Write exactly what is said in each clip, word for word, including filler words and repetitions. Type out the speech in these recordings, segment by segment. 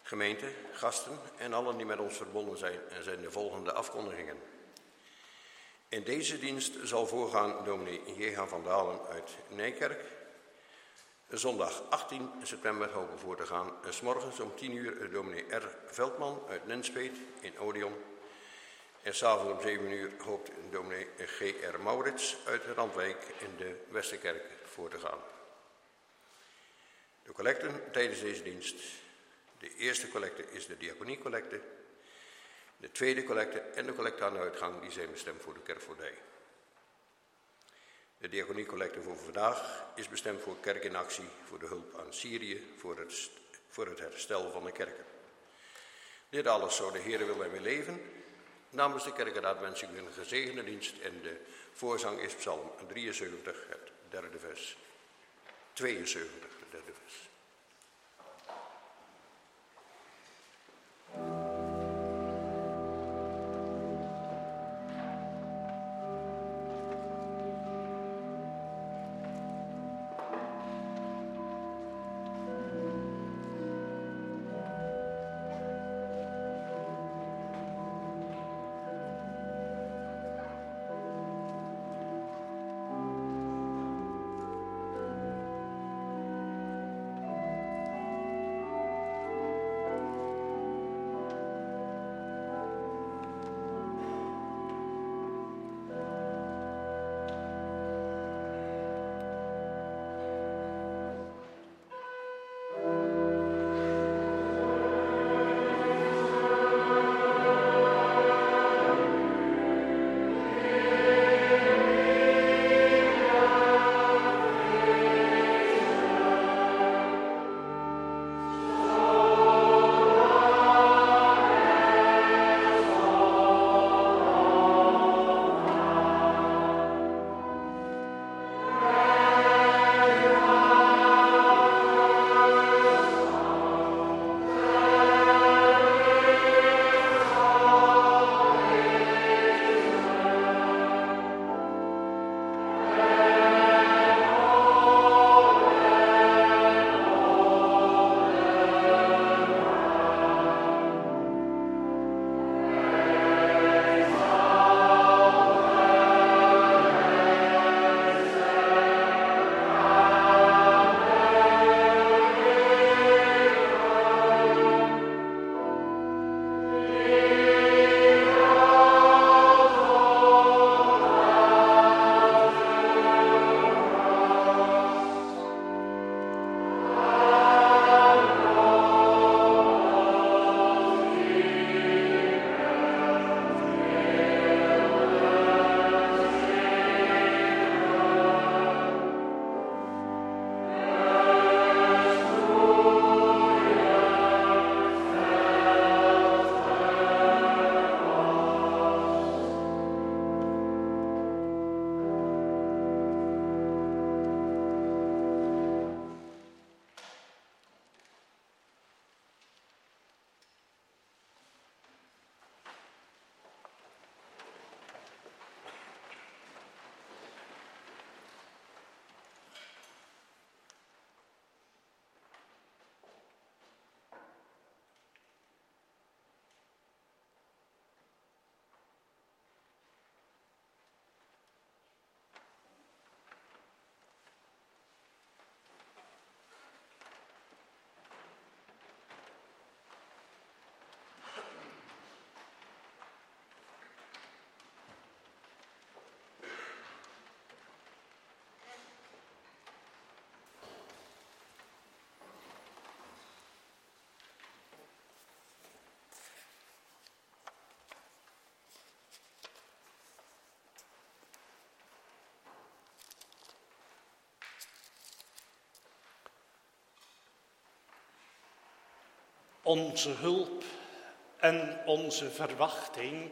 Gemeente, gasten en allen die met ons verbonden zijn en zijn de volgende afkondigingen. In deze dienst zal voorgaan dominee J H van Dalen uit Nijkerk. Zondag achttien september hopen we voor te gaan. 's Morgens om tien uur dominee R. Veldman uit Nenspeet in Odeon. En s'avonds om zeven uur hoopt dominee G R. Maurits uit Randwijk in de Westerkerk voor te gaan. De collecten tijdens deze dienst. De eerste collecte is de diaconiecollecte. De tweede collecte en de collecte aan de uitgang die zijn bestemd voor de kerkvoordij. De diaconiecollecte voor vandaag is bestemd voor Kerk in Actie, voor de hulp aan Syrië, voor het, voor het herstel van de kerken. Dit alles zou de Heere willen en wil leven. Namens de kerkenraad wens ik u een gezegende dienst en de voorzang is Psalm drieënzeventig, het derde vers. tweeënzeventig, het derde vers. Onze hulp en onze verwachting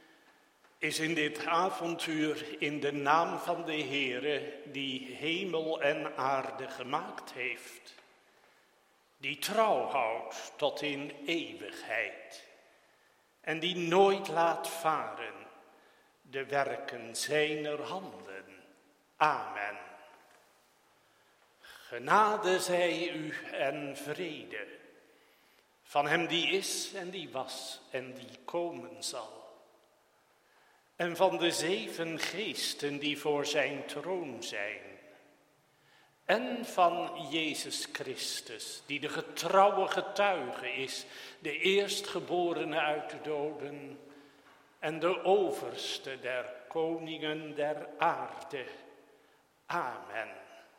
is in dit avontuur in de naam van de Heere die hemel en aarde gemaakt heeft, die trouw houdt tot in eeuwigheid en die nooit laat varen de werken zijner handen. Amen. Genade zij u en vrede Van hem die is en die was en die komen zal. En van de zeven geesten die voor zijn troon zijn. En van Jezus Christus, die de getrouwe getuige is, de eerstgeborene uit de doden en de overste der koningen der aarde. Amen.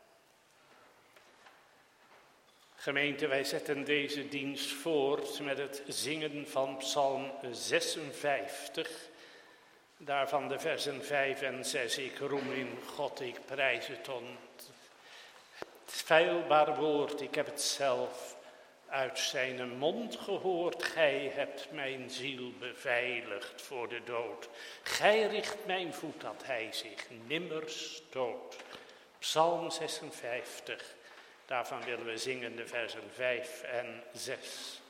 Gemeente, wij zetten deze dienst voort met het zingen van Psalm zesenvijftig. Daarvan de versen vijf en zes. Ik roem in God, ik prijs het on. Het feilbaar woord, ik heb het zelf uit zijn mond gehoord. Gij hebt mijn ziel beveiligd voor de dood. Gij richt mijn voet dat hij zich nimmer stoot. Psalm zesenvijftig. Daarvan willen we zingen de versen vijf en zes.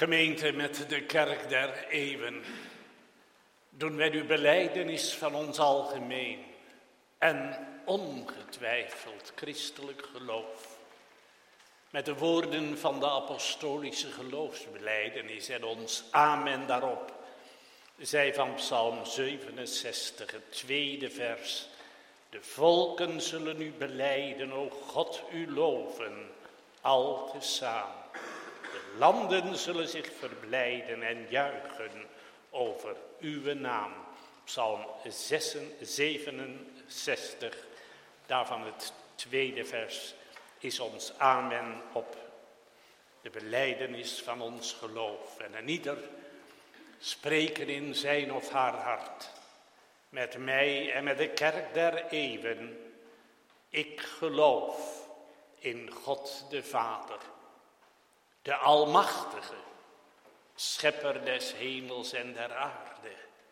Gemeente met de kerk der eeuwen, doen wij uw belijdenis van ons algemeen en ongetwijfeld christelijk geloof, met de woorden van de apostolische geloofsbelijdenis en ons amen daarop, zij van Psalm zevenenzestig, het tweede vers. De volken zullen u belijden, o God, u loven, al tezamen. De landen zullen zich verblijden en juichen over uw naam. Psalm zevenenzestig, daarvan het tweede vers, is ons amen op de belijdenis van ons geloof. En een ieder spreken in zijn of haar hart, met mij en met de kerk der eeuwen, ik geloof in God de Vader, de Almachtige, schepper des hemels en der aarde.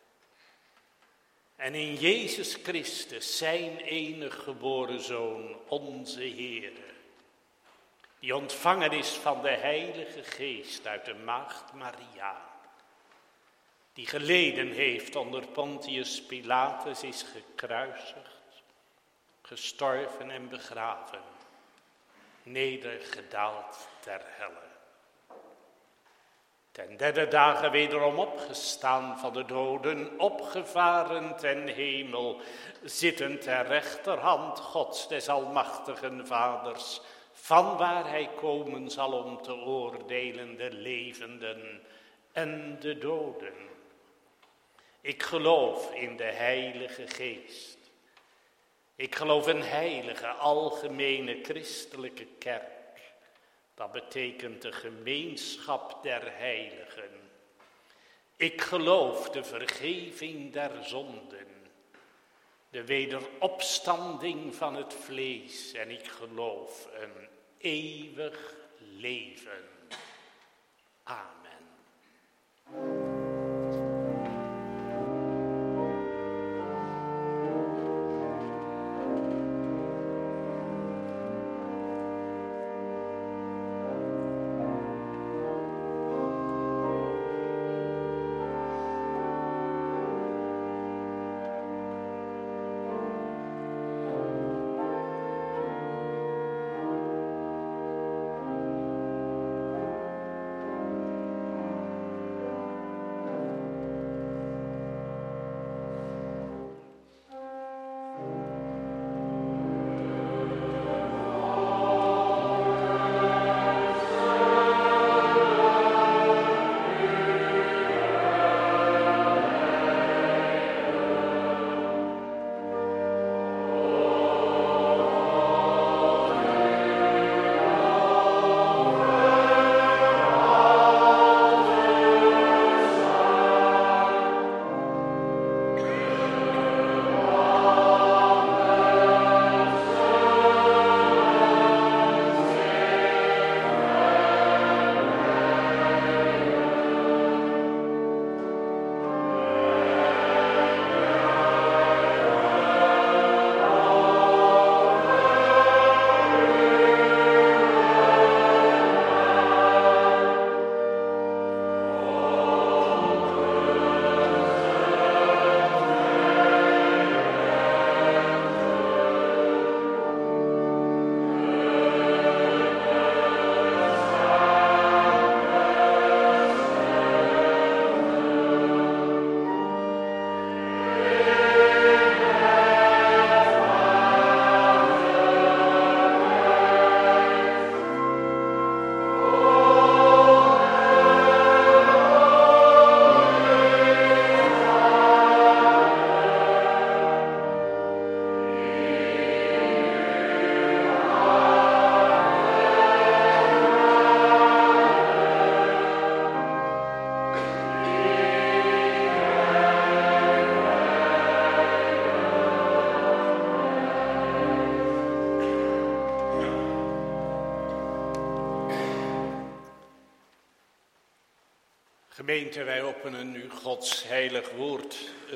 En in Jezus Christus, zijn enige geboren Zoon, onze Heere, die ontvangen is van de Heilige Geest uit de Maagd Maria, die geleden heeft onder Pontius Pilatus, is gekruisigd, gestorven en begraven, nedergedaald ter helle. Ten derde dagen wederom opgestaan van de doden, opgevaren ten hemel, zittend ter rechterhand Gods des almachtigen Vaders, vanwaar hij komen zal om te oordelen de levenden en de doden. Ik geloof in de Heilige Geest. Ik geloof in heilige, algemene christelijke kerk. Dat betekent de gemeenschap der heiligen. Ik geloof de vergeving der zonden, de wederopstanding van het vlees en ik geloof een eeuwig leven. Amen. Gemeente, wij openen nu Gods heilig woord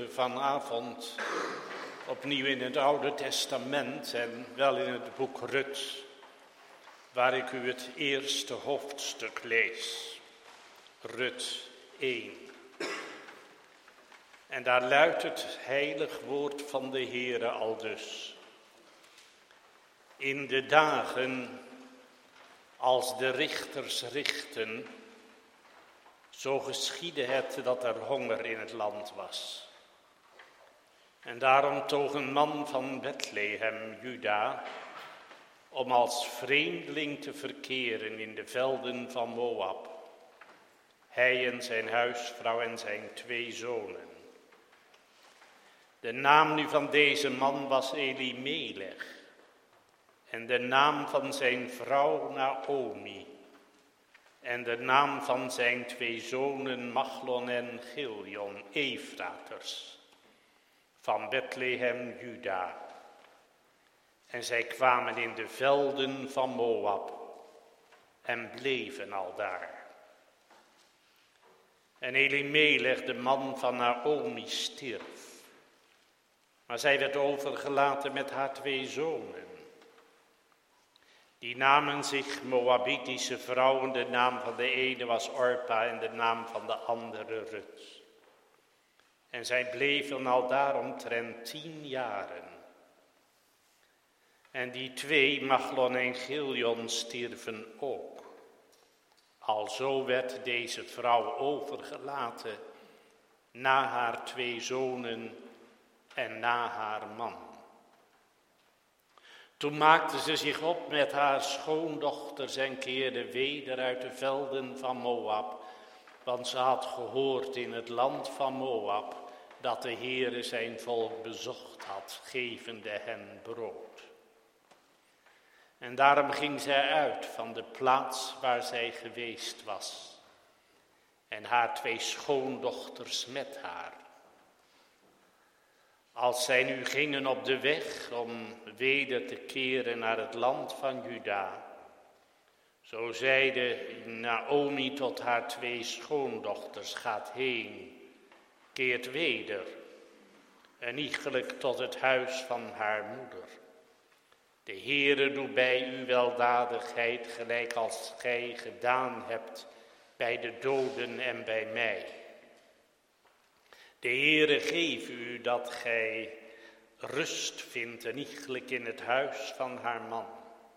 vanavond opnieuw in het Oude Testament en wel in het boek Rut, waar ik u het eerste hoofdstuk lees. Rut één. En daar luidt het heilig woord van de Heere aldus. In de dagen als de richters richten, zo geschiedde het dat er honger in het land was. En daarom toog een man van Bethlehem, Juda, om als vreemdeling te verkeren in de velden van Moab. Hij en zijn huisvrouw en zijn twee zonen. De naam nu van deze man was Elimelech. En de naam van zijn vrouw Naomi. En de naam van zijn twee zonen Machlon en Giljon, Efraters. Van Bethlehem, Juda. En zij kwamen in de velden van Moab. En bleven al daar. En Elimelech, de man van Naomi, stierf. Maar zij werd overgelaten met haar twee zonen. Die namen zich Moabitische vrouwen. De naam van de ene was Orpa en de naam van de andere Rut. En zij bleven al daaromtrent tien jaren. En die twee, Machlon en Giljon, stierven ook. Alzo werd deze vrouw overgelaten na haar twee zonen en na haar man. Toen maakte ze zich op met haar schoondochters en keerde weder uit de velden van Moab, want ze had gehoord in het land van Moab dat de Heere zijn volk bezocht had, gevende hen brood. En daarom ging zij uit van de plaats waar zij geweest was, en haar twee schoondochters met haar. Als zij nu gingen op de weg om weder te keren naar het land van Juda, zo zeide Naomi tot haar twee schoondochters, gaat heen, keert weder, en iegelijk tot het huis van haar moeder. De Heere doet bij u weldadigheid, gelijk als gij gedaan hebt bij de doden en bij mij. De Heere geef u dat gij rust vindt en iegelijk in het huis van haar man.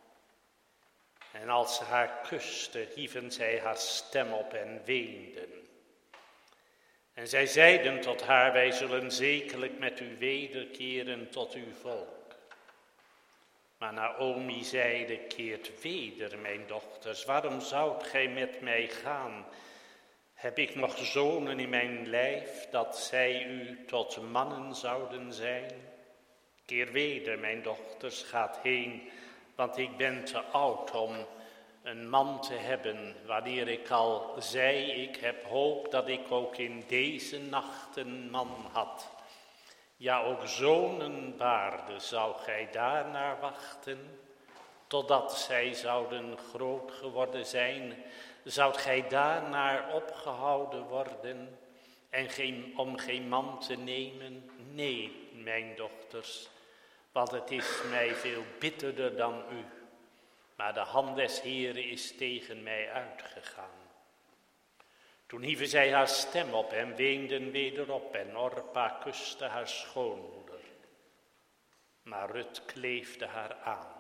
En als ze haar kuste, hieven zij haar stem op en weenden. En zij zeiden tot haar, wij zullen zekerlijk met u wederkeren tot uw volk. Maar Naomi zeide, keert weder, mijn dochters, waarom zoudt gij met mij gaan? Heb ik nog zonen in mijn lijf, dat zij u tot mannen zouden zijn? Keer weder, mijn dochters, gaat heen, want ik ben te oud om een man te hebben, wanneer ik al zei, ik heb hoop dat ik ook in deze nacht een man had. Ja, ook zonen baarde, zou gij daarnaar wachten, totdat zij zouden groot geworden zijn? Zoudt gij daarnaar opgehouden worden en geen, om geen man te nemen? Nee, mijn dochters, want het is mij veel bitterder dan u. Maar de hand des Heeren is tegen mij uitgegaan. Toen hieven zij haar stem op en weenden wederop en Orpa kuste haar schoonmoeder. Maar Rut kleefde haar aan.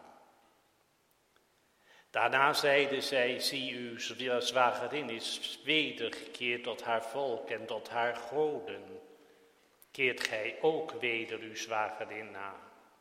Daarna zeide zij, zie uw zwagerin is wedergekeerd tot haar volk en tot haar goden. Keert gij ook weder uw zwagerin na?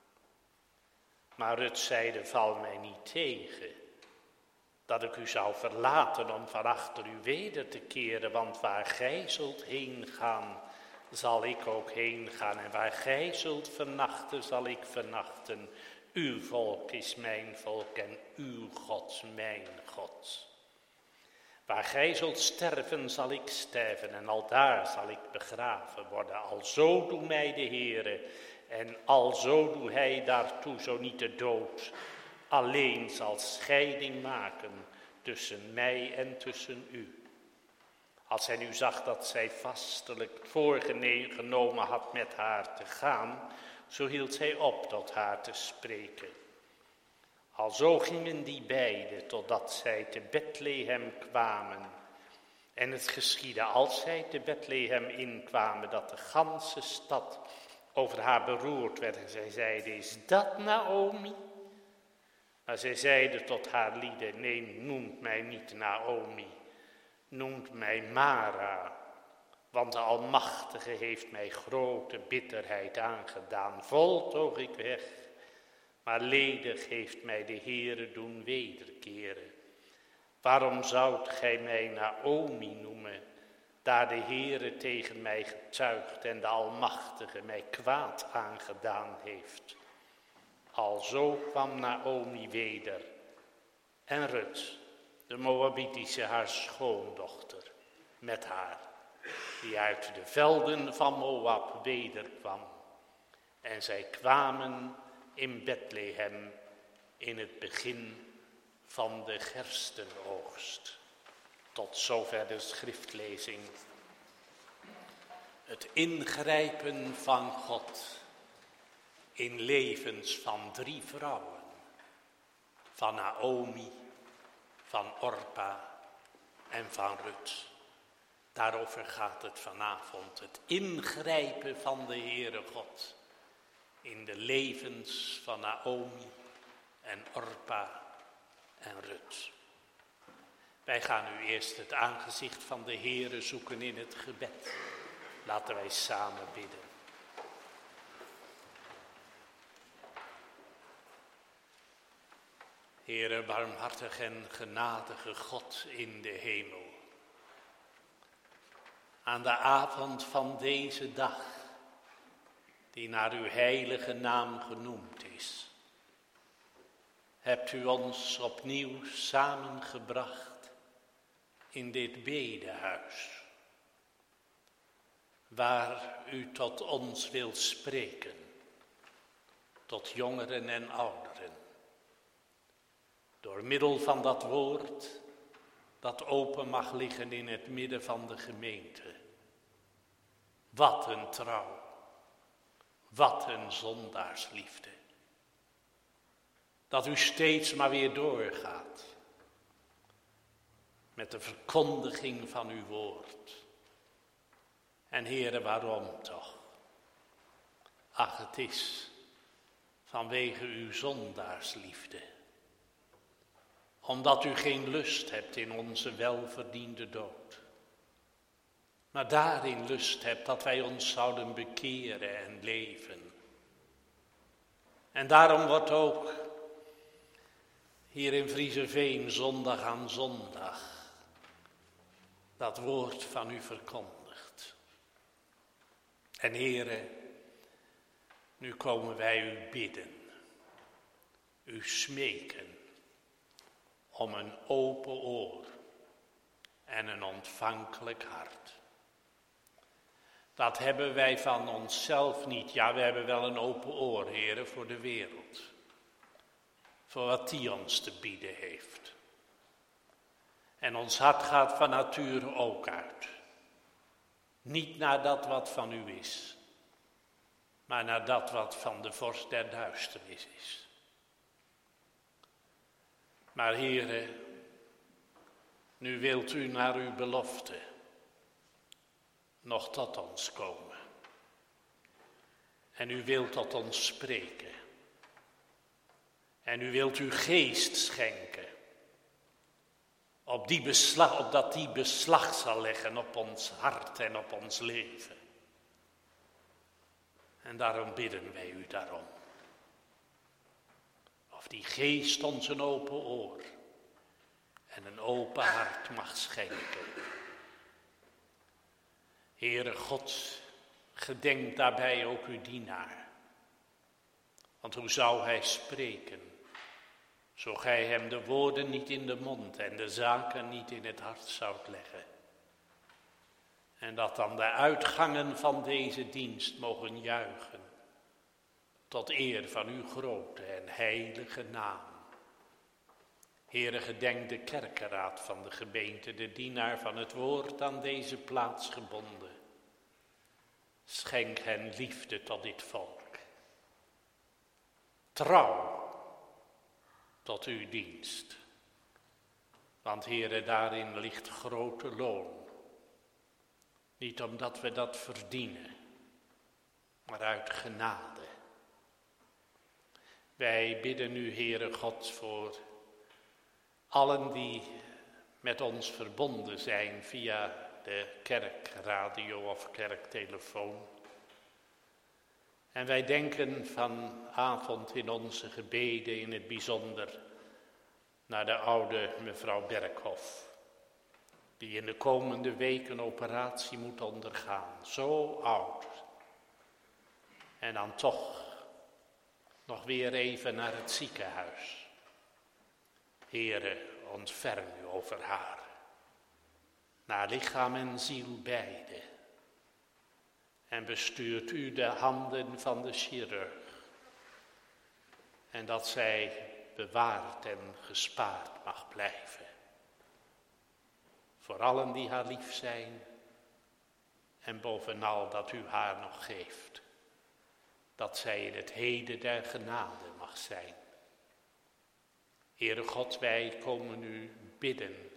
Maar Rut zeide, val mij niet tegen, dat ik u zou verlaten om van achter u weder te keren, want waar gij zult heen gaan, zal ik ook heen gaan, en waar gij zult vernachten, zal ik vernachten. Uw volk is mijn volk en uw God mijn God. Waar gij zult sterven, zal ik sterven, en aldaar zal ik begraven worden. Alzo doe mij de Heere, en alzo doe hij daartoe, zo niet de dood alleen zal scheiding maken tussen mij en tussen u. Als hij nu zag dat zij vastelijk voorgenomen had met haar te gaan, zo hield zij op tot haar te spreken. Alzo gingen die beiden totdat zij te Bethlehem kwamen. En het geschiedde als zij te Bethlehem inkwamen, dat de ganse stad over haar beroerd werd. En zij zeiden, is dat Naomi? Maar zij zeiden tot haar lieden, nee, noemt mij niet Naomi, noemt mij Mara. Want de Almachtige heeft mij grote bitterheid aangedaan. Vol toog ik weg, maar ledig heeft mij de Heere doen wederkeren. Waarom zoudt gij mij Naomi noemen, daar de Heere tegen mij getuigt en de Almachtige mij kwaad aangedaan heeft? Alzo kwam Naomi weder en Rut, de Moabitische haar schoondochter, met haar, die uit de velden van Moab wederkwam. En zij kwamen in Bethlehem in het begin van de gerstenoogst. Tot zover de schriftlezing. Het ingrijpen van God in levens van drie vrouwen. Van Naomi, van Orpa en van Rut. Daarover gaat het vanavond. Het ingrijpen van de Heere God in de levens van Naomi en Orpa en Rut. Wij gaan nu eerst het aangezicht van de Heere zoeken in het gebed. Laten wij samen bidden. Heere, barmhartig en genadige God in de hemel. Aan de avond van deze dag, die naar uw heilige naam genoemd is, hebt u ons opnieuw samengebracht in dit bedehuis, waar u tot ons wilt spreken, tot jongeren en ouderen, door middel van dat woord dat open mag liggen in het midden van de gemeente. Wat een trouw, wat een zondaarsliefde. Dat u steeds maar weer doorgaat met de verkondiging van uw woord. En Heere, waarom toch? Ach, het is vanwege uw zondaarsliefde. Omdat u geen lust hebt in onze welverdiende dood. Maar daarin lust hebt dat wij ons zouden bekeren en leven. En daarom wordt ook hier in Vriezenveen zondag aan zondag dat woord van u verkondigd. En Heere, nu komen wij u bidden, u smeken om een open oor en een ontvankelijk hart. Dat hebben wij van onszelf niet. Ja, we hebben wel een open oor, Heere, voor de wereld. Voor wat die ons te bieden heeft. En ons hart gaat van nature ook uit. Niet naar dat wat van u is, maar naar dat wat van de vorst der duisternis is. Maar Heere, nu wilt u naar uw belofte nog tot ons komen. En u wilt tot ons spreken. En u wilt uw geest schenken. Op die beslag, opdat die beslag zal leggen op ons hart en op ons leven. En daarom bidden wij u daarom. Of die geest ons een open oor en een open hart mag schenken. Heere God, gedenk daarbij ook uw dienaar. Want hoe zou hij spreken, zo gij hem de woorden niet in de mond en de zaken niet in het hart zoudt leggen. En dat dan de uitgangen van deze dienst mogen juichen, tot eer van uw grote en heilige naam. Heere, gedenk de kerkenraad van de gemeente, de dienaar van het woord aan deze plaats gebonden. Schenk hen liefde tot dit volk. Trouw tot uw dienst. Want Heere, daarin ligt grote loon Niet omdat we dat verdienen, maar uit genade. Wij bidden u, Heere God, voor allen die met ons verbonden zijn via de kerkradio of kerktelefoon. En wij denken vanavond in onze gebeden in het bijzonder naar de oude mevrouw Berkhoff, die in de komende week een operatie moet ondergaan. Zo oud. En dan toch nog weer even naar het ziekenhuis. Heere, ontferm u over haar. Naar lichaam en ziel beide. En bestuurt u de handen van de chirurg. En dat zij bewaard en gespaard mag blijven. Voor allen die haar lief zijn. En bovenal dat u haar nog geeft. Dat zij in het heden der genade mag zijn. Heere God, wij komen u bidden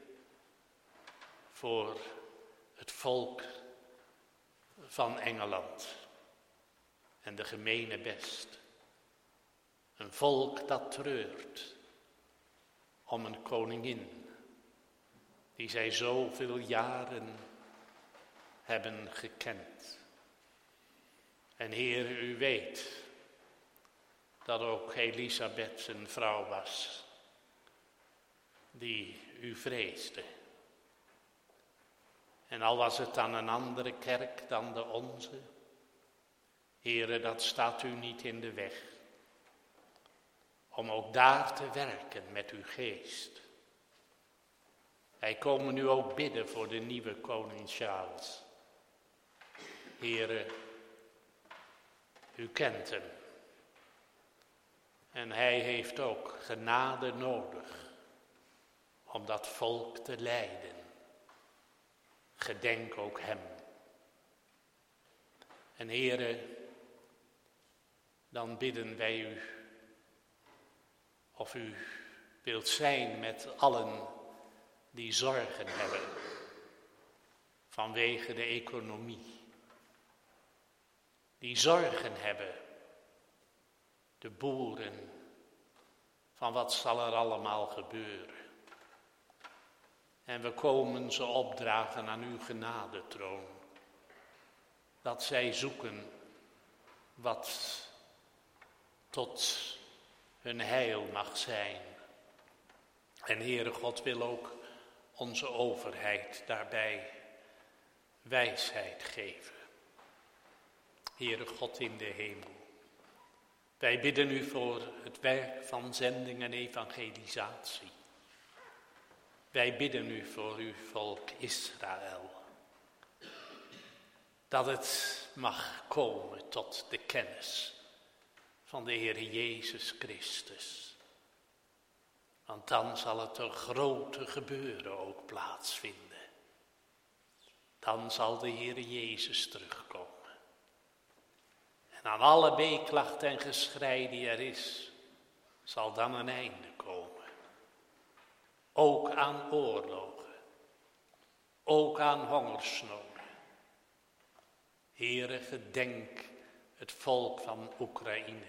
voor het volk van Engeland en de gemene best. Een volk dat treurt om een koningin die zij zoveel jaren hebben gekend. En Heer, u weet dat ook Elisabeth een vrouw was die u vreesde. En al was het dan een andere kerk dan de onze, Heere, dat staat u niet in de weg. Om ook daar te werken met uw geest. Wij komen nu ook bidden voor de nieuwe koning Charles. Heere, u kent hem. En hij heeft ook genade nodig om dat volk te leiden. Gedenk ook hem. En Heere, dan bidden wij u of u wilt zijn met allen die zorgen hebben vanwege de economie. Die zorgen hebben, de boeren, van wat zal er allemaal gebeuren. En we komen ze opdragen aan uw genadetroon. Dat zij zoeken wat tot hun heil mag zijn. En Heere God wil ook onze overheid daarbij wijsheid geven. Heere God in de hemel. Wij bidden u voor het werk van zending en evangelisatie. Wij bidden u voor uw volk Israël. Dat het mag komen tot de kennis van de Heer Jezus Christus. Want dan zal het een grote gebeuren ook plaatsvinden. Dan zal de Heer Jezus terugkomen. En aan alle weeklacht en geschrei die er is, zal dan een einde komen. Ook aan oorlogen, ook aan hongersnoden. Heere, gedenk het volk van Oekraïne.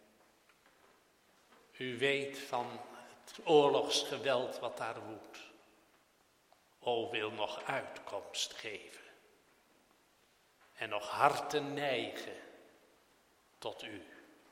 U weet van het oorlogsgeweld wat daar woedt. O, wil nog uitkomst geven. En nog harten neigen tot u.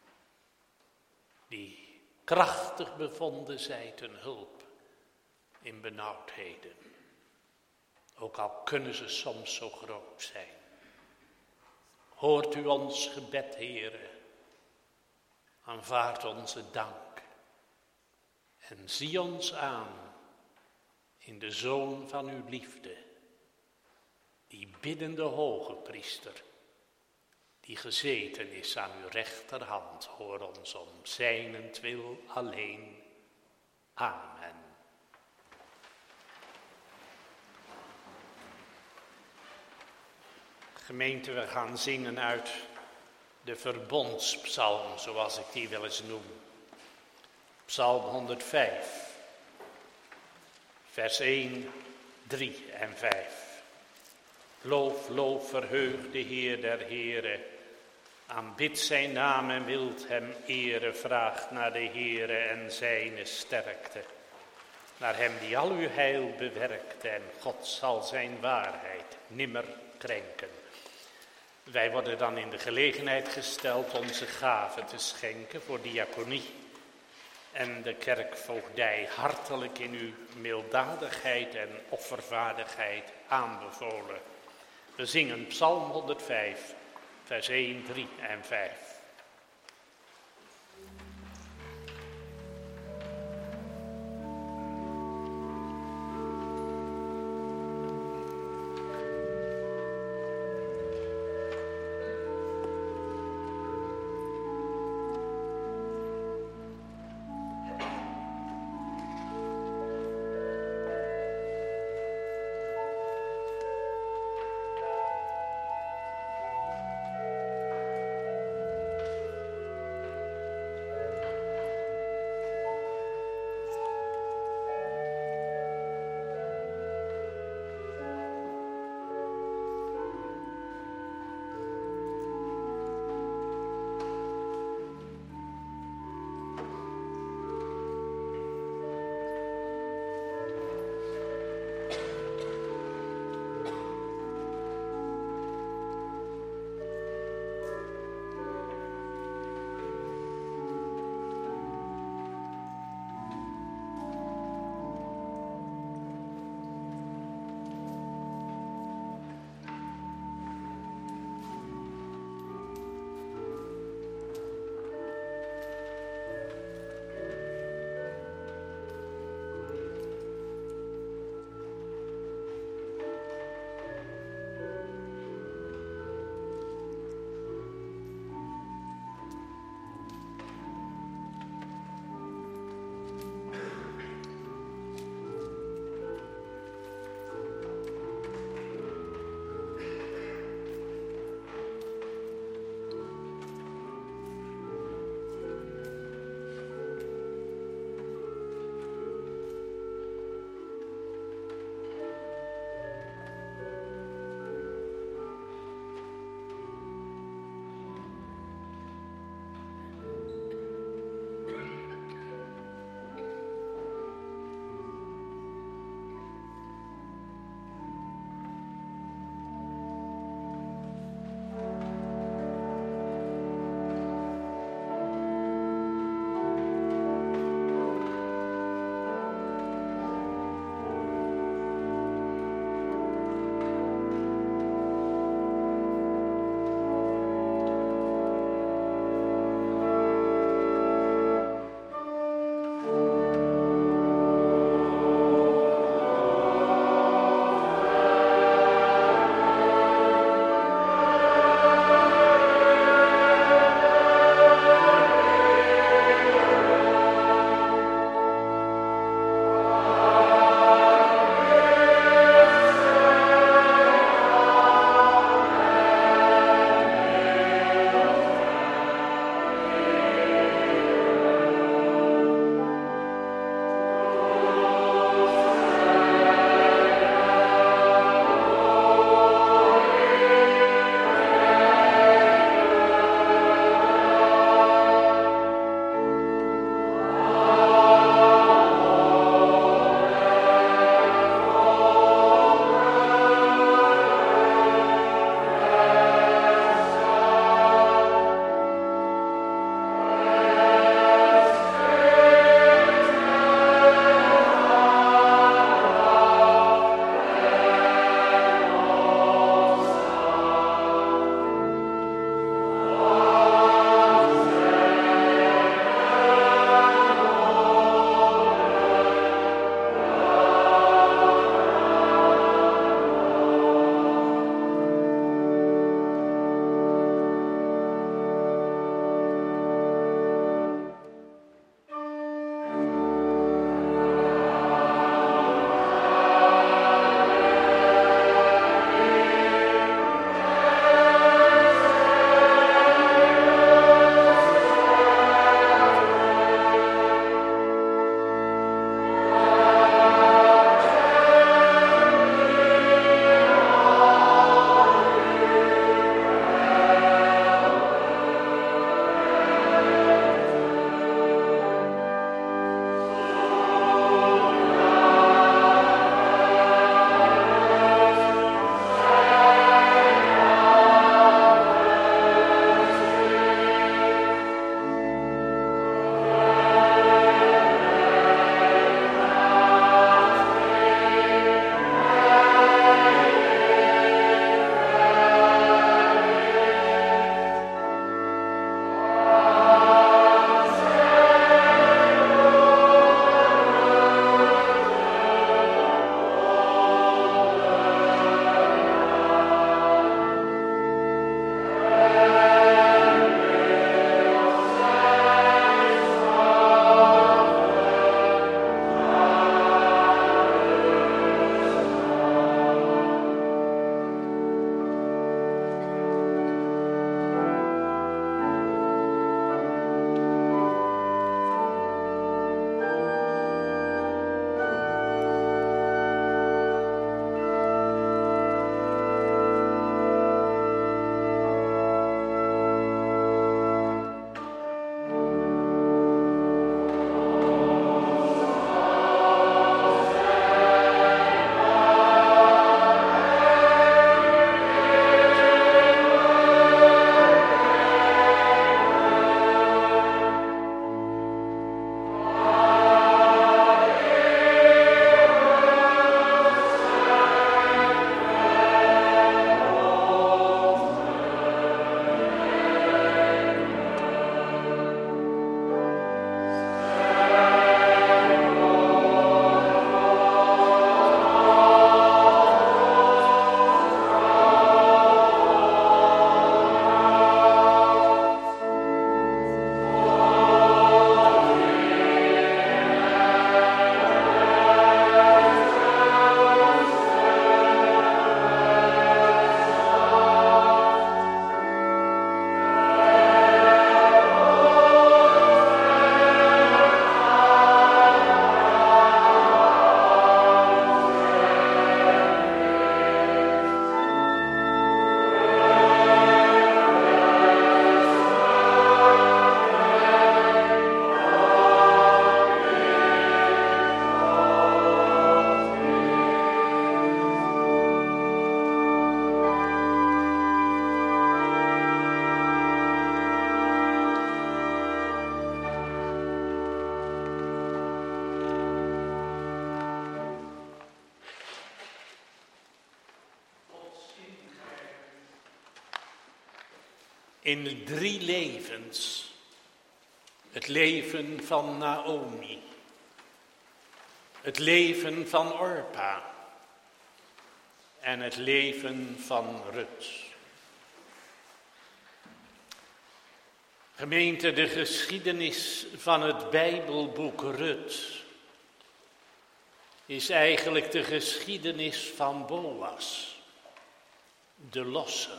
Die krachtig bevonden zijt ten hulp in benauwdheden. Ook al kunnen ze soms zo groot zijn. Hoort u ons gebed, Heere. Aanvaard onze dank. En zie ons aan in de Zoon van uw liefde. Die biddende hoge priester. Die gezeten is aan uw rechterhand. Hoor ons om zijnentwil alleen. Amen. Gemeente, we gaan zingen uit de verbondspsalm, zoals ik die wel eens noem. Psalm honderdvijf, vers één, drie en vijf. Loof, loof, verheug de Heer der Heren. Aanbid zijn naam en wilt hem eren. Vraagt naar de Heere en zijne sterkte. Naar hem die al uw heil bewerkt. En God zal zijn waarheid nimmer krenken. Wij worden dan in de gelegenheid gesteld onze gaven te schenken voor diaconie. En de kerkvoogdij hartelijk in uw milddadigheid en offervaardigheid aanbevolen. We zingen Psalm honderdvijf, vers één, drie en vijf. in drie levens. Het leven van Naomi, het leven van Orpa en het leven van Rut. Gemeente, de geschiedenis van het Bijbelboek Rut is eigenlijk de geschiedenis van Boas, de losser.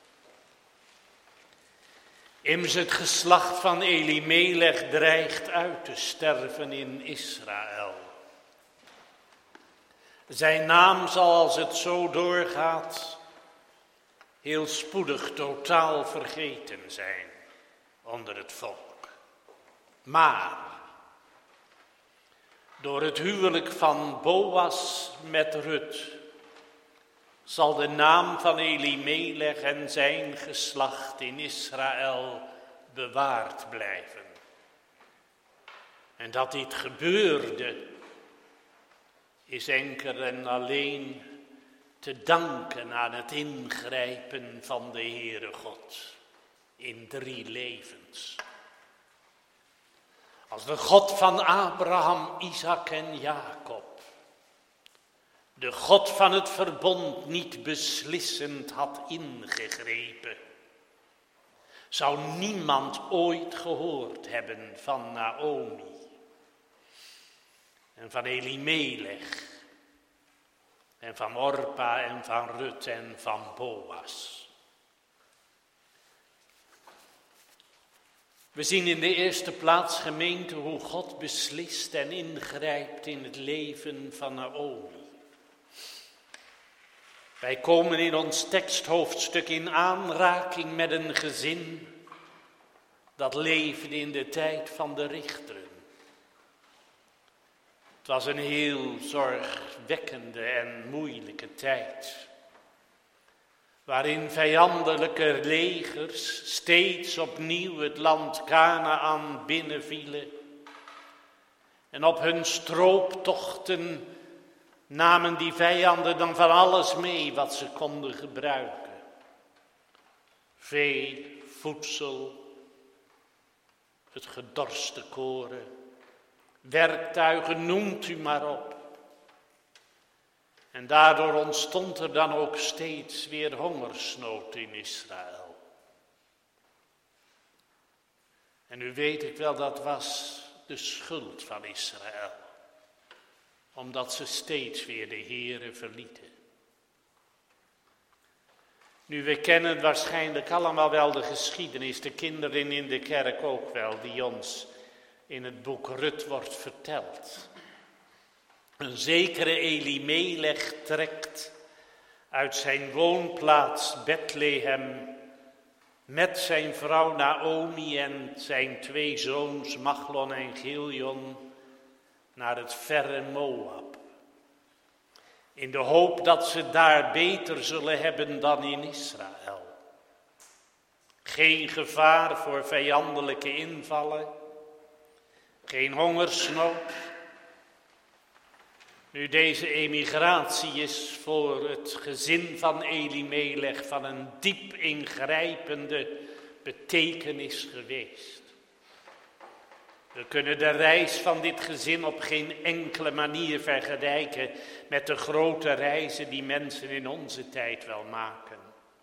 Immers het geslacht van Elimelech dreigt uit te sterven in Israël. Zijn naam zal, als het zo doorgaat, heel spoedig totaal vergeten zijn onder het volk. Maar door het huwelijk van Boas met Rut zal de naam van Elimelech en zijn geslacht in Israël bewaard blijven. En dat dit gebeurde is enkel en alleen te danken aan het ingrijpen van de Heere God in drie levens. Als de God van Abraham, Isaac en Jacob, de God van het verbond, niet beslissend had ingegrepen, zou niemand ooit gehoord hebben van Naomi en van Elimelech en van Orpa en van Rut en van Boas. We zien in de eerste plaats, gemeente, hoe God beslist en ingrijpt in het leven van Naomi. Wij komen in ons teksthoofdstuk in aanraking met een gezin dat leefde in de tijd van de richteren. Het was een heel zorgwekkende en moeilijke tijd, waarin vijandelijke legers steeds opnieuw het land Kanaan binnenvielen en op hun strooptochten namen die vijanden dan van alles mee wat ze konden gebruiken. Vee, voedsel, het gedorste koren, werktuigen, noemt u maar op. En daardoor ontstond er dan ook steeds weer hongersnood in Israël. En u weet ik wel, dat was de schuld van Israël, omdat ze steeds weer de Heere verlieten. Nu, we kennen waarschijnlijk allemaal wel de geschiedenis, de kinderen in de kerk ook wel, die ons in het boek Rut wordt verteld. Een zekere Elimelech trekt uit zijn woonplaats Bethlehem met zijn vrouw Naomi en zijn twee zoons Machlon en Gilion naar het verre Moab. In de hoop dat ze daar beter zullen hebben dan in Israël. Geen gevaar voor vijandelijke invallen, geen hongersnood. Nu, deze emigratie is voor het gezin van Elimelech van een diep ingrijpende betekenis geweest. We kunnen de reis van dit gezin op geen enkele manier vergelijken met de grote reizen die mensen in onze tijd wel maken.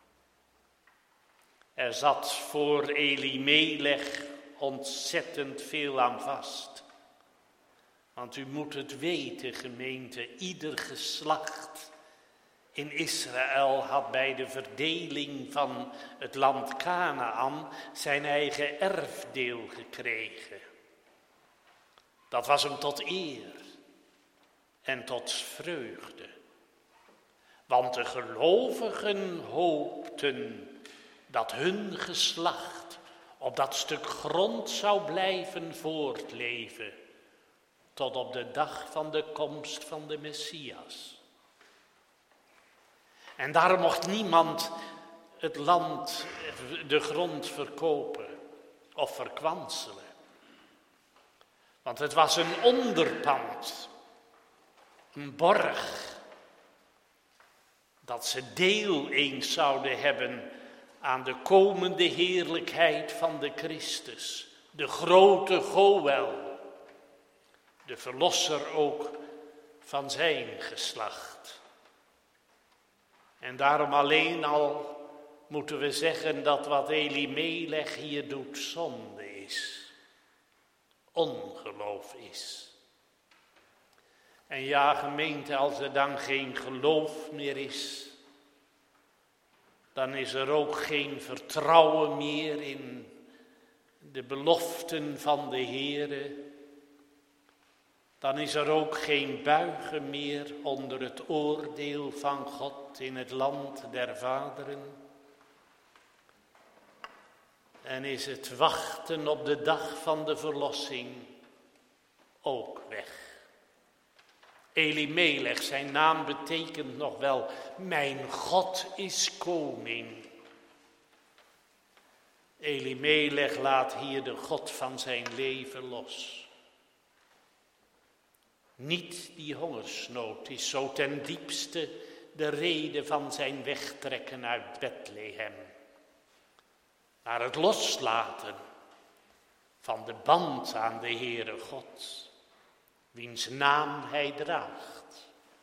Er zat voor Elimelech ontzettend veel aan vast. Want u moet het weten, gemeente, ieder geslacht in Israël had bij de verdeling van het land Kanaan zijn eigen erfdeel gekregen. Dat was hem tot eer en tot vreugde. Want de gelovigen hoopten dat hun geslacht op dat stuk grond zou blijven voortleven tot op de dag van de komst van de Messias. En daarom mocht niemand het land, de grond verkopen of verkwanselen. Want het was een onderpand, een borg, dat ze deel eens zouden hebben aan de komende heerlijkheid van de Christus, de grote Goël, de verlosser ook van zijn geslacht. En daarom alleen al moeten we zeggen dat wat Elimelech hier doet zonde is, ongeloof is. En ja, gemeente, als er dan geen geloof meer is, dan is er ook geen vertrouwen meer in de beloften van de Heere. Dan is er ook geen buigen meer onder het oordeel van God in het land der vaderen. En is het wachten op de dag van de verlossing ook weg. Elimelech, zijn naam betekent nog wel, mijn God is koning. Elimelech laat hier de God van zijn leven los. Niet die hongersnood is zo ten diepste de reden van zijn wegtrekken uit Bethlehem. Maar het loslaten van de band aan de Heere God, wiens naam hij draagt.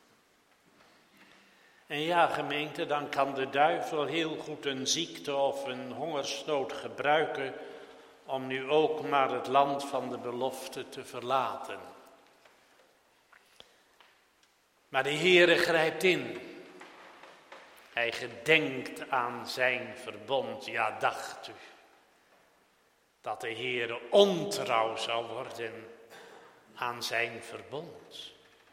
En ja, gemeente, dan kan de duivel heel goed een ziekte of een hongersnood gebruiken om nu ook maar het land van de belofte te verlaten. Maar de Heere grijpt in. Hij gedenkt aan zijn verbond. Ja, dacht u dat de Heere ontrouw zou worden aan zijn verbond?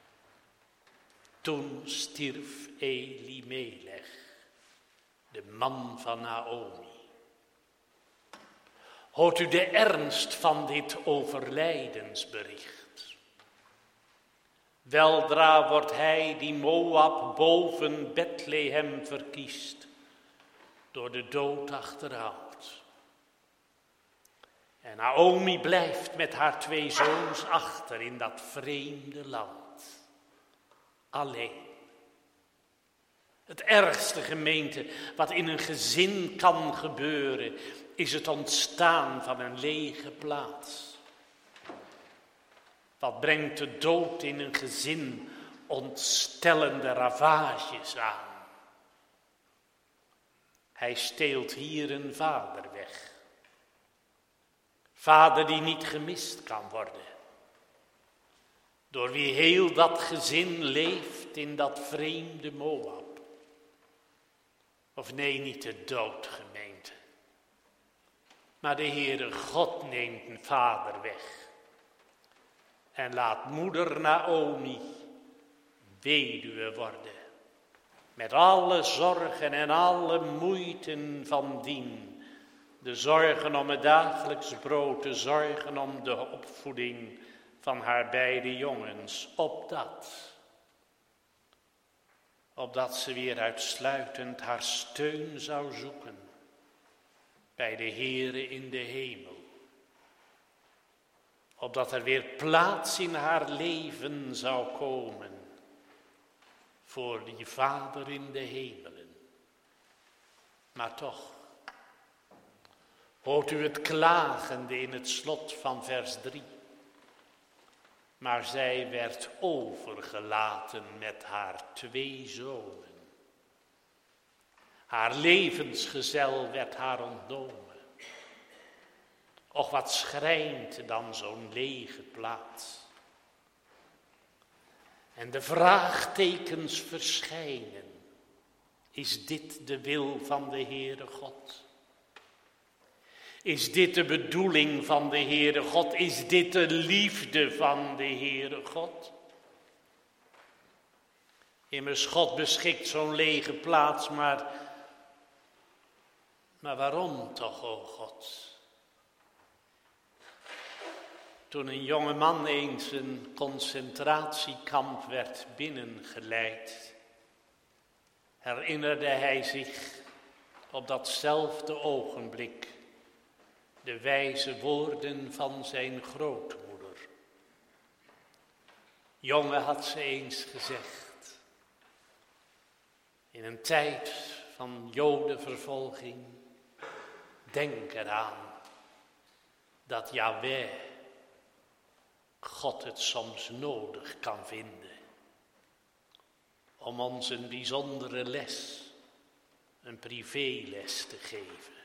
Toen stierf Elimelech, de man van Naomi. Hoort u de ernst van dit overlijdensbericht? Weldra wordt hij die Moab boven Bethlehem verkiest, door de dood achterhaald. En Naomi blijft met haar twee zoons achter in dat vreemde land. Alleen. Het ergste, gemeente, wat in een gezin kan gebeuren, is het ontstaan van een lege plaats. Wat brengt de dood in een gezin ontstellende ravages aan. Hij steelt hier een vader weg. Vader die niet gemist kan worden. Door wie heel dat gezin leeft in dat vreemde Moab. Of nee, niet de dood, gemeente. Maar de Heere God neemt een vader weg. En laat moeder Naomi weduwe worden. Met alle zorgen en alle moeiten van dien. De zorgen om het dagelijks brood, de zorgen om de opvoeding van haar beide jongens. Opdat, opdat ze weer uitsluitend haar steun zou zoeken bij de Heere in de hemel. Opdat er weer plaats in haar leven zou komen voor die Vader in de hemelen. Maar toch, hoort u het klagende in het slot van vers drie. Maar zij werd overgelaten met haar twee zonen. Haar levensgezel werd haar ontnomen. Och, wat schrijnt dan zo'n lege plaats. En de vraagtekens verschijnen. Is dit de wil van de Heere God? Is dit de bedoeling van de Heere God? Is dit de liefde van de Heere God? Immers, God beschikt zo'n lege plaats, maar, maar waarom toch, o God? Toen een jonge man eens een concentratiekamp werd binnengeleid, herinnerde hij zich op datzelfde ogenblik de wijze woorden van zijn grootmoeder. Jongen, had ze eens gezegd, in een tijd van Jodenvervolging, Denk eraan dat Yahweh, God, het soms nodig kan vinden om ons een bijzondere les, een privéles te geven.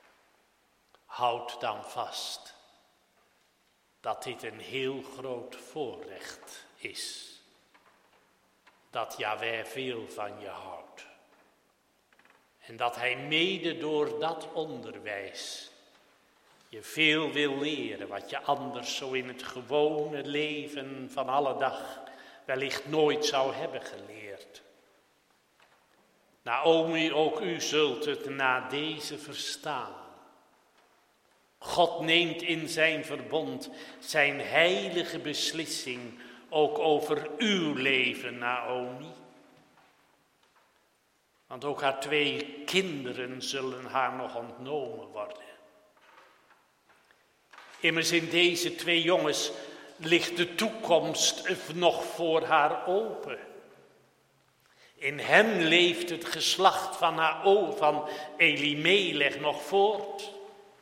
Houd dan vast dat dit een heel groot voorrecht is. Dat Yahweh veel van je houdt. En dat hij mede door dat onderwijs je veel wil leren wat je anders zo in het gewone leven van alle dag wellicht nooit zou hebben geleerd. Naomi, ook u zult het na deze verstaan. God neemt in zijn verbond zijn heilige beslissing ook over uw leven, Naomi. Want ook haar twee kinderen zullen haar nog ontnomen worden. Immers in deze twee jongens ligt de toekomst nog voor haar open. In hen leeft het geslacht van Nao, van Elimelech nog voort.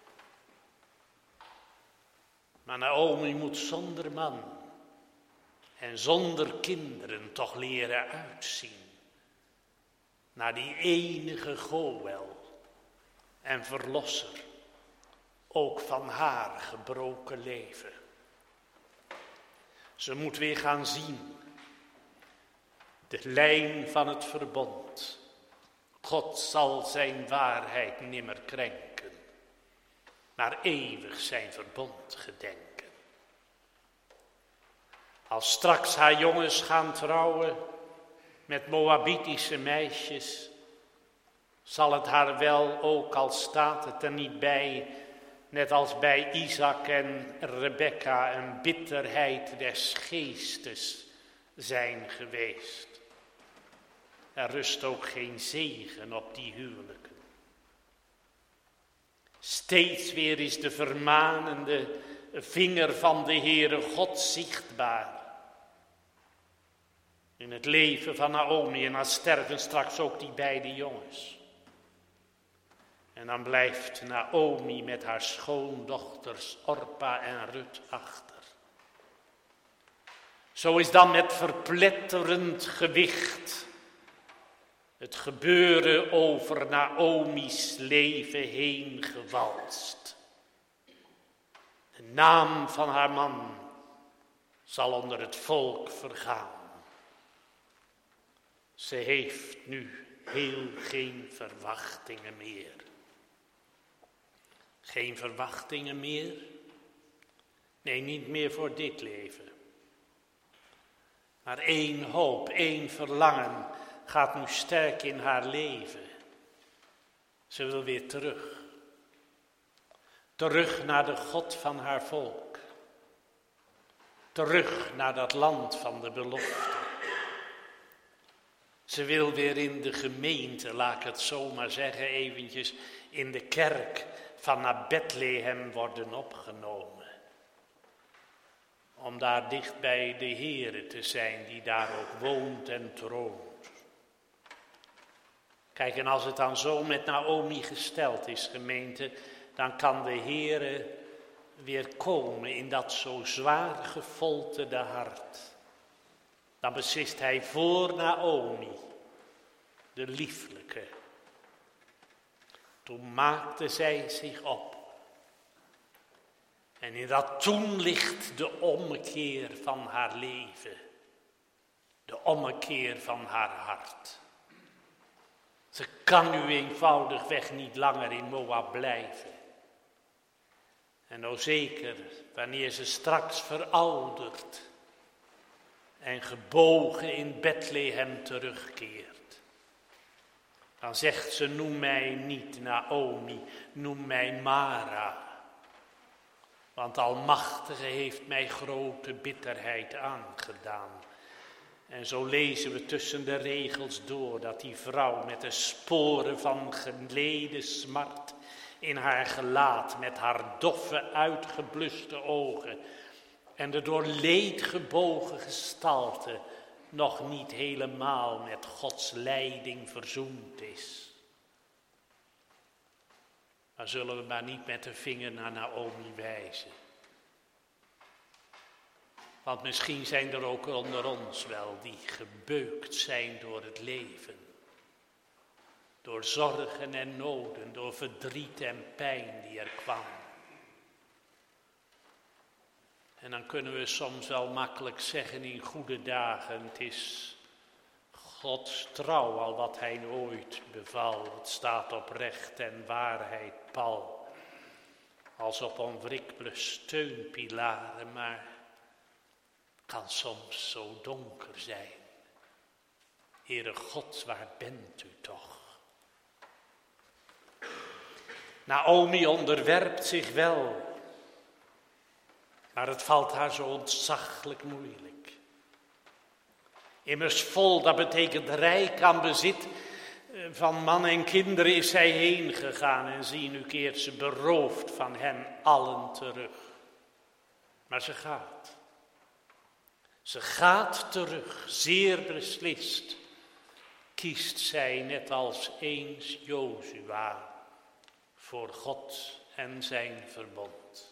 Maar Naomi moet zonder man en zonder kinderen toch leren uitzien naar die enige Goël en verlosser, ook van haar gebroken leven. Ze moet weer gaan zien de lijn van het verbond. God zal zijn waarheid nimmer krenken, maar eeuwig zijn verbond gedenken. Als straks haar jongens gaan trouwen met Moabitische meisjes, zal het haar wel, ook al staat het er niet bij, net als bij Isaac en Rebekka, een bitterheid des geestes zijn geweest. Er rust ook geen zegen op die huwelijken. Steeds weer is de vermanende vinger van de Heere God zichtbaar. In het leven van Naomi, en dan sterven straks ook die beide jongens. En dan blijft Naomi met haar schoondochters Orpa en Rut achter. Zo is dan met verpletterend gewicht het gebeuren over Naomi's leven heen gewalst. De naam van haar man zal onder het volk vergaan. Ze heeft nu heel geen verwachtingen meer. Geen verwachtingen meer? Nee, niet meer voor dit leven. Maar één hoop, één verlangen gaat nu sterk in haar leven. Ze wil weer terug. Terug naar de God van haar volk. Terug naar dat land van de belofte. Ze wil weer in de gemeente, laat ik het zo maar zeggen eventjes, in de kerk van naar Bethlehem worden opgenomen. Om daar dicht bij de Heere te zijn die daar ook woont en troont. Kijk, en als het dan zo met Naomi gesteld is, gemeente, dan kan de Heere weer komen in dat zo zwaar gefolterde hart. Dan beslist hij voor Naomi, de lieflijke. Toen maakte zij zich op. En in dat toen ligt de ommekeer van haar leven. De ommekeer van haar hart. Ze kan nu eenvoudigweg niet langer in Moab blijven. En o zeker, wanneer ze straks verouderd en gebogen in Bethlehem terugkeert. Dan zegt ze, noem mij niet Naomi, noem mij Mara. Want Almachtige heeft mij grote bitterheid aangedaan. En zo lezen we tussen de regels door dat die vrouw met de sporen van geleden smart in haar gelaat, met haar doffe uitgebluste ogen en de door leed gebogen gestalte nog niet helemaal met Gods leiding verzoend is. Maar zullen we maar niet met de vinger naar Naomi wijzen. Want misschien zijn er ook onder ons wel die gebeukt zijn door het leven. Door zorgen en noden, door verdriet en pijn die er kwam. En dan kunnen we soms wel makkelijk zeggen in goede dagen, het is Gods trouw al wat hij ooit beval. Het staat op recht en waarheid pal, als op onwrikbare steunpilaren, maar het kan soms zo donker zijn. Heere God, waar bent u toch? Naomi onderwerpt zich wel, maar het valt haar zo ontzaglijk moeilijk. Immers vol, dat betekent rijk aan bezit. Van man en kinderen is zij heen gegaan en zie, nu keert ze beroofd van hen allen terug. Maar ze gaat. Ze gaat terug, zeer beslist. Kiest zij net als eens Jozua voor God en zijn verbond.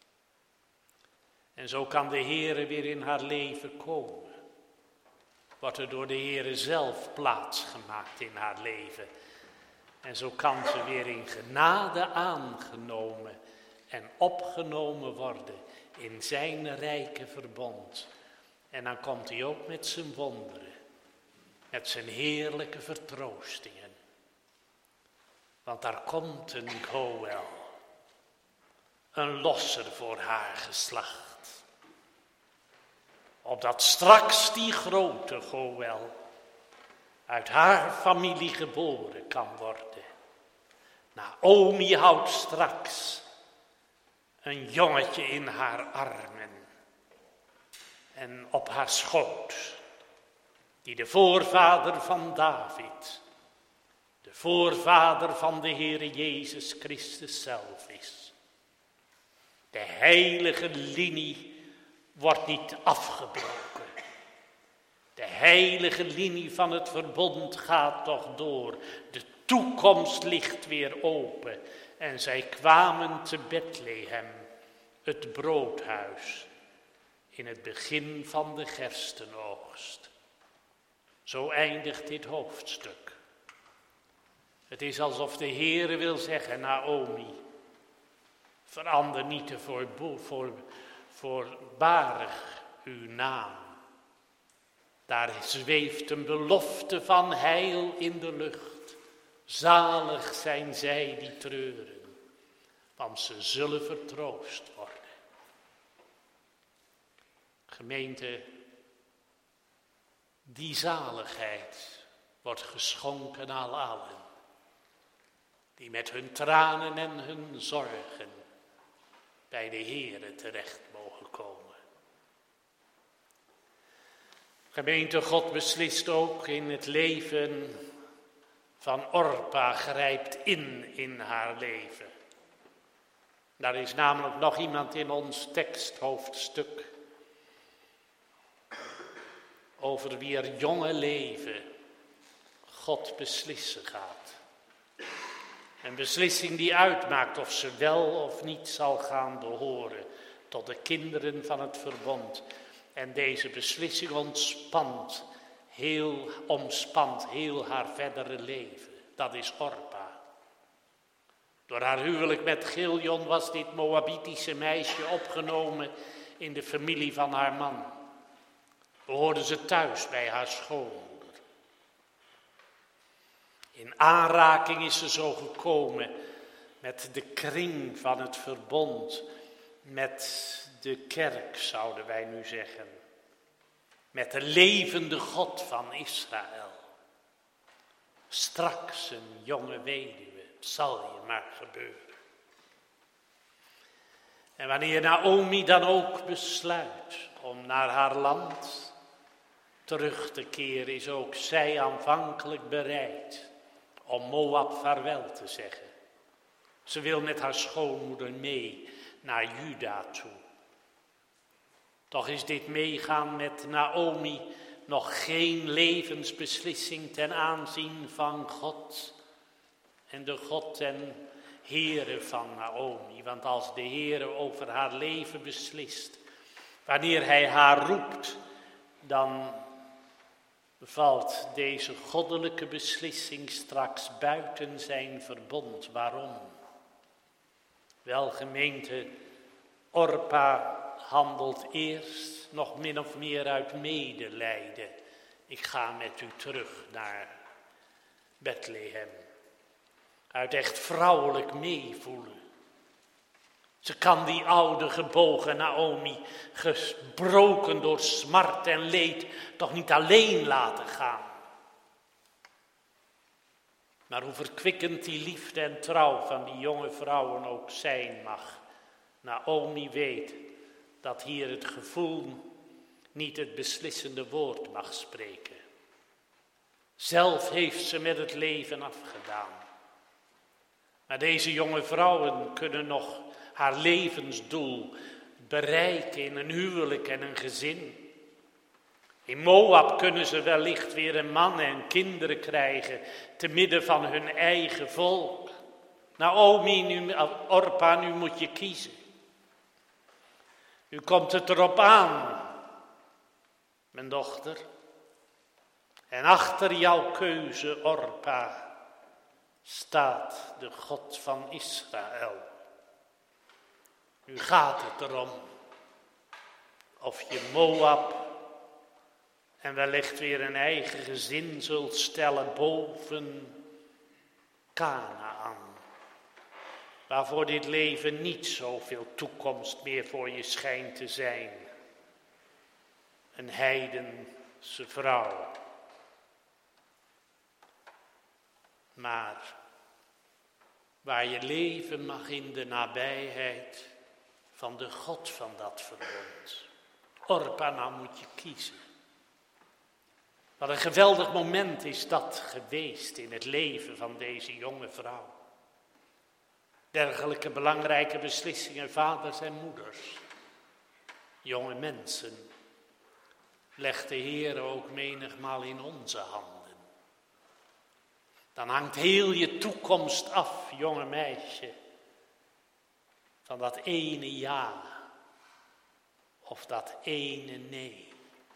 En zo kan de Heere weer in haar leven komen. Wordt er door de Heere zelf plaats gemaakt in haar leven. En zo kan ze weer in genade aangenomen en opgenomen worden in zijn rijke verbond. En dan komt hij ook met zijn wonderen, met zijn heerlijke vertroostingen. Want daar komt een Goël, een losser voor haar geslacht. Opdat straks die grote Goël uit haar familie geboren kan worden. Naomi houdt straks een jongetje in haar armen en op haar schoot, die de voorvader van David, de voorvader van de Heere Jezus Christus zelf is. De heilige linie wordt niet afgebroken. De heilige linie van het verbond gaat toch door. De toekomst ligt weer open. En zij kwamen te Bethlehem, het broodhuis, in het begin van de gerstenoogst. Zo eindigt dit hoofdstuk. Het is alsof de Heere wil zeggen, Naomi, verander niet te voor, voor, voorbarig uw naam. Daar zweeft een belofte van heil in de lucht. Zalig zijn zij die treuren, want ze zullen vertroost worden. Gemeente, die zaligheid wordt geschonken aan allen, die met hun tranen en hun zorgen bij de Heere terecht mogen komen. Gemeente, God beslist ook in het leven van Orpa, grijpt in in haar leven. Daar is namelijk nog iemand in ons teksthoofdstuk over wie er jonge leven God beslissen gaat. Een beslissing die uitmaakt of ze wel of niet zal gaan behoren tot de kinderen van het verbond. En deze beslissing ontspant heel, omspant heel haar verdere leven. Dat is Orpa. Door haar huwelijk met Giljon was dit Moabitische meisje opgenomen in de familie van haar man. Behoorde ze thuis bij haar schoonmoeder. In aanraking is ze zo gekomen met de kring van het verbond, met de kerk, zouden wij nu zeggen. Met de levende God van Israël. Straks een jonge weduwe, het zal je maar gebeuren. En wanneer Naomi dan ook besluit om naar haar land terug te keren, is ook zij aanvankelijk bereid om Moab vaarwel te zeggen. Ze wil met haar schoonmoeder mee naar Juda toe. Toch is dit meegaan met Naomi nog geen levensbeslissing ten aanzien van God en de God en Heere van Naomi. Want als de Heere over haar leven beslist, wanneer hij haar roept, dan valt deze goddelijke beslissing straks buiten zijn verbond. Waarom? Wel, gemeente, Orpa handelt eerst nog min of meer uit medelijden. Ik ga met u terug naar Bethlehem. Uit echt vrouwelijk meevoelen. Ze kan die oude gebogen Naomi, gebroken door smart en leed, toch niet alleen laten gaan. Maar hoe verkwikkend die liefde en trouw van die jonge vrouwen ook zijn mag. Naomi weet dat hier het gevoel niet het beslissende woord mag spreken. Zelf heeft ze met het leven afgedaan. Maar deze jonge vrouwen kunnen nog haar levensdoel bereiken in een huwelijk en een gezin. In Moab kunnen ze wellicht weer een man en kinderen krijgen te midden van hun eigen volk. Naomi, nu, Orpa, nu moet je kiezen. Nu komt het erop aan, mijn dochter. En achter jouw keuze, Orpa, staat de God van Israël. Nu gaat het erom of je Moab en wellicht weer een eigen gezin zult stellen boven Kanaan. Waarvoor dit leven niet zoveel toekomst meer voor je schijnt te zijn. Een heidense vrouw. Maar waar je leven mag in de nabijheid van de God van dat verbond. Orpa, nou moet je kiezen. Wat een geweldig moment is dat geweest in het leven van deze jonge vrouw. Dergelijke belangrijke beslissingen, vaders en moeders, jonge mensen, legt de Heer ook menigmaal in onze handen. Dan hangt heel je toekomst af, jonge meisje, van dat ene ja of dat ene nee.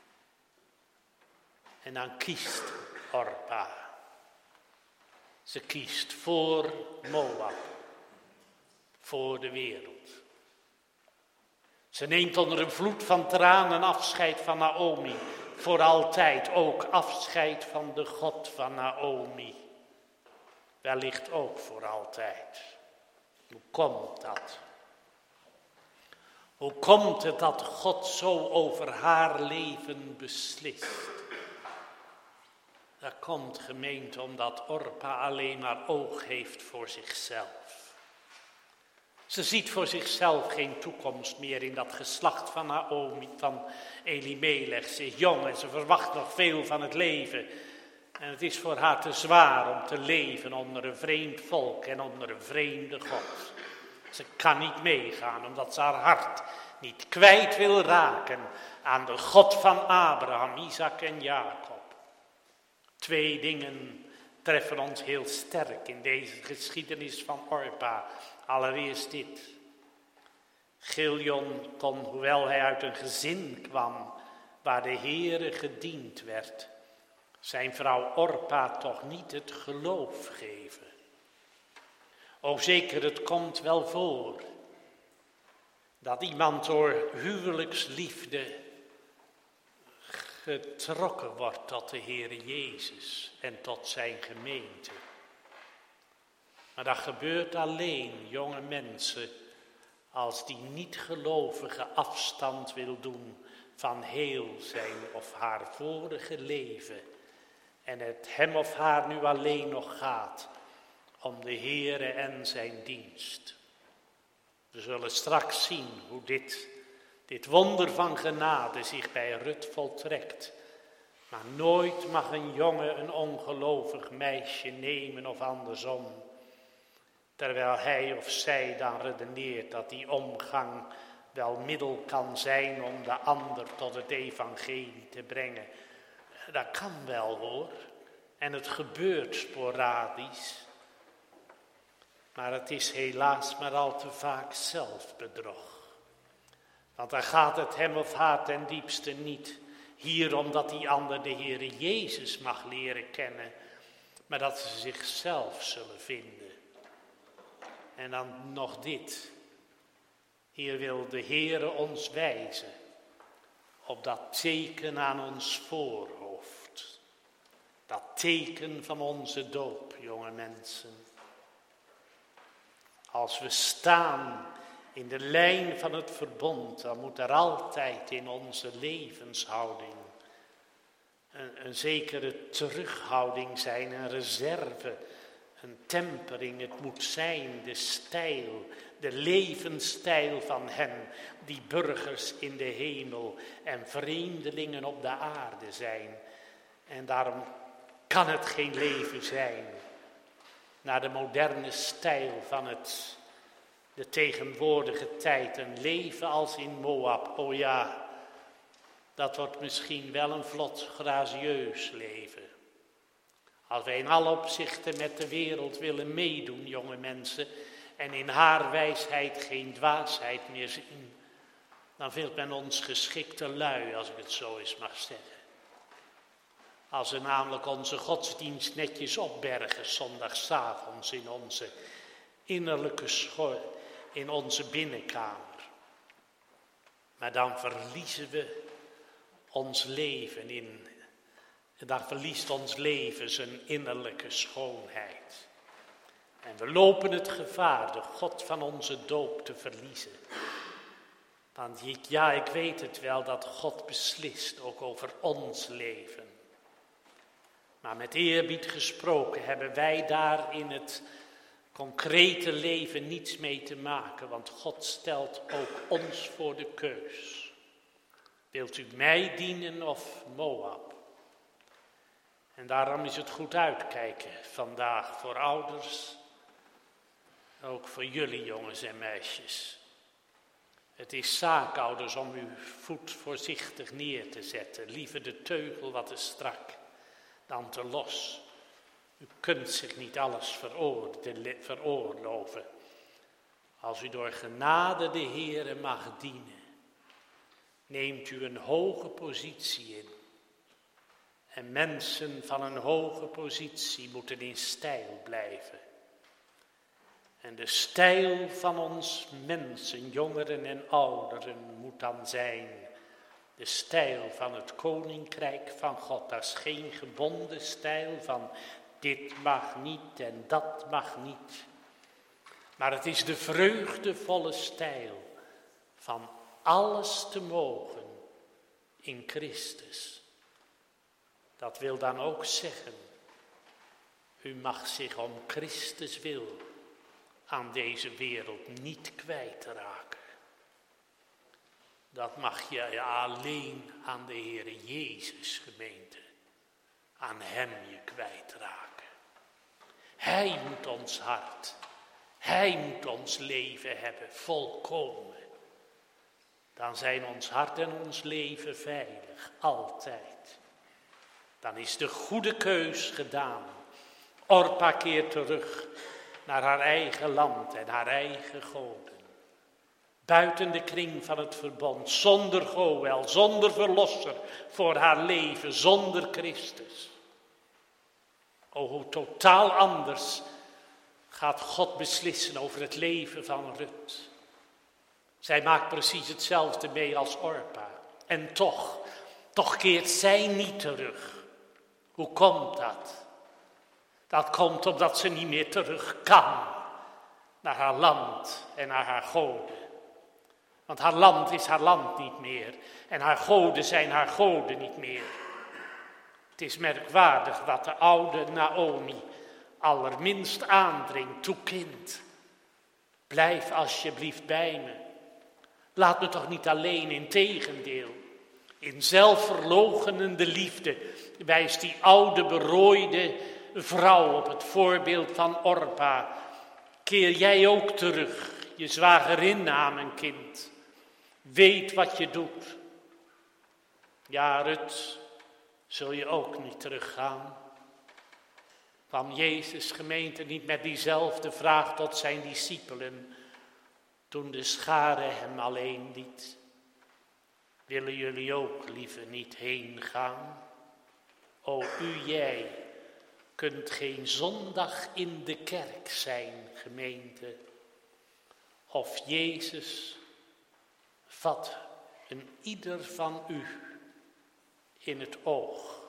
En dan kiest Orpa. Ze kiest voor Moab, voor de wereld. Ze neemt onder een vloed van tranen afscheid van Naomi, voor altijd ook afscheid van de God van Naomi. Wellicht ook voor altijd. Hoe komt dat? Hoe komt het dat God zo over haar leven beslist? Dat komt, gemeente, omdat Orpa alleen maar oog heeft voor zichzelf. Ze ziet voor zichzelf geen toekomst meer in dat geslacht van Naomi, van Elimelech. Ze is jong en ze verwacht nog veel van het leven. En het is voor haar te zwaar om te leven onder een vreemd volk en onder een vreemde God. Ze kan niet meegaan omdat ze haar hart niet kwijt wil raken aan de God van Abraham, Isaac en Jacob. Twee dingen treffen ons heel sterk in deze geschiedenis van Orpa. Allereerst dit. Gideon kon, hoewel hij uit een gezin kwam waar de Heere gediend werd, zijn vrouw Orpa toch niet het geloof geven. O zeker, het komt wel voor dat iemand door huwelijksliefde getrokken wordt tot de Heere Jezus en tot zijn gemeente. Maar dat gebeurt alleen, jonge mensen, als die niet-gelovige afstand wil doen van heel zijn of haar vorige leven. En het hem of haar nu alleen nog gaat om de Heere en zijn dienst. We zullen straks zien hoe dit, dit wonder van genade zich bij Rut voltrekt. Maar nooit mag een jongen een ongelovig meisje nemen of andersom. Terwijl hij of zij dan redeneert dat die omgang wel middel kan zijn om de ander tot het evangelie te brengen. Dat kan wel hoor. En het gebeurt sporadisch. Maar het is helaas maar al te vaak zelfbedrog. Want dan gaat het hem of haar ten diepste niet hier omdat die ander de Heere Jezus mag leren kennen, maar dat ze zichzelf zullen vinden. En dan nog dit. Hier wil de Heere ons wijzen op dat teken aan ons voorhoofd. Dat teken van onze doop, jonge mensen. Als we staan in de lijn van het verbond, dan moet er altijd in onze levenshouding een, een zekere terughouding zijn, een reserve, een tempering. Het moet zijn de stijl, de levensstijl van hen die burgers in de hemel en vreemdelingen op de aarde zijn. En daarom kan het geen leven zijn naar de moderne stijl van het, de tegenwoordige tijd. Een leven als in Moab, oh ja, dat wordt misschien wel een vlot gracieus leven. Als wij in alle opzichten met de wereld willen meedoen, jonge mensen, en in haar wijsheid geen dwaasheid meer zien, dan vindt men ons geschikte lui, als ik het zo eens mag zeggen. Als we namelijk onze godsdienst netjes opbergen, zondagsavonds in onze innerlijke school, in onze binnenkamer. Maar dan verliezen we ons leven in, dan verliest ons leven zijn innerlijke schoonheid. En we lopen het gevaar de God van onze doop te verliezen. Want ja, ik weet het wel dat God beslist ook over ons leven. Maar met eerbied gesproken hebben wij daar in het concrete leven niets mee te maken. Want God stelt ook ons voor de keus. Wilt u mij dienen of Moab? En daarom is het goed uitkijken vandaag voor ouders. Ook voor jullie jongens en meisjes. Het is zaak, ouders, om uw voet voorzichtig neer te zetten. Liever de teugel wat te strak dan te los. U kunt zich niet alles veroorloven. Als u door genade de Heere mag dienen, neemt u een hoge positie in. En mensen van een hoge positie moeten in stijl blijven. En de stijl van ons mensen, jongeren en ouderen, moet dan zijn de stijl van het koninkrijk van God. Dat is geen gebonden stijl van dit mag niet en dat mag niet. Maar het is de vreugdevolle stijl van alles te mogen in Christus. Dat wil dan ook zeggen, u mag zich om Christus wil aan deze wereld niet kwijtraken. Dat mag je alleen aan de Heere Jezus, gemeente, aan hem je kwijtraken. Hij moet ons hart, hij moet ons leven hebben, volkomen. Dan zijn ons hart en ons leven veilig, altijd. Dan is de goede keus gedaan. Orpa keert terug naar haar eigen land en haar eigen goden. Buiten de kring van het verbond, zonder Goël, zonder verlosser voor haar leven, zonder Christus. O, hoe totaal anders gaat God beslissen over het leven van Rut. Zij maakt precies hetzelfde mee als Orpa. En toch, toch keert zij niet terug. Hoe komt dat? Dat komt omdat ze niet meer terug kan naar haar land en naar haar goden. Want haar land is haar land niet meer en haar goden zijn haar goden niet meer. Het is merkwaardig wat de oude Naomi allerminst aandringt. Toe kind, blijf alsjeblieft bij me. Laat me toch niet alleen, integendeel. In zelfverloochenende liefde wijst die oude berooide vrouw op het voorbeeld van Orpa. Keer jij ook terug, je zwagerin na, mijn kind. Weet wat je doet. Ja, Rut, zul je ook niet teruggaan? Kwam Jezus, gemeente, niet met diezelfde vraag tot zijn discipelen toen de schare hem alleen liet? Willen jullie ook liever niet heen gaan? O, u jij kunt geen zondag in de kerk zijn, gemeente. Of Jezus vat een ieder van u in het oog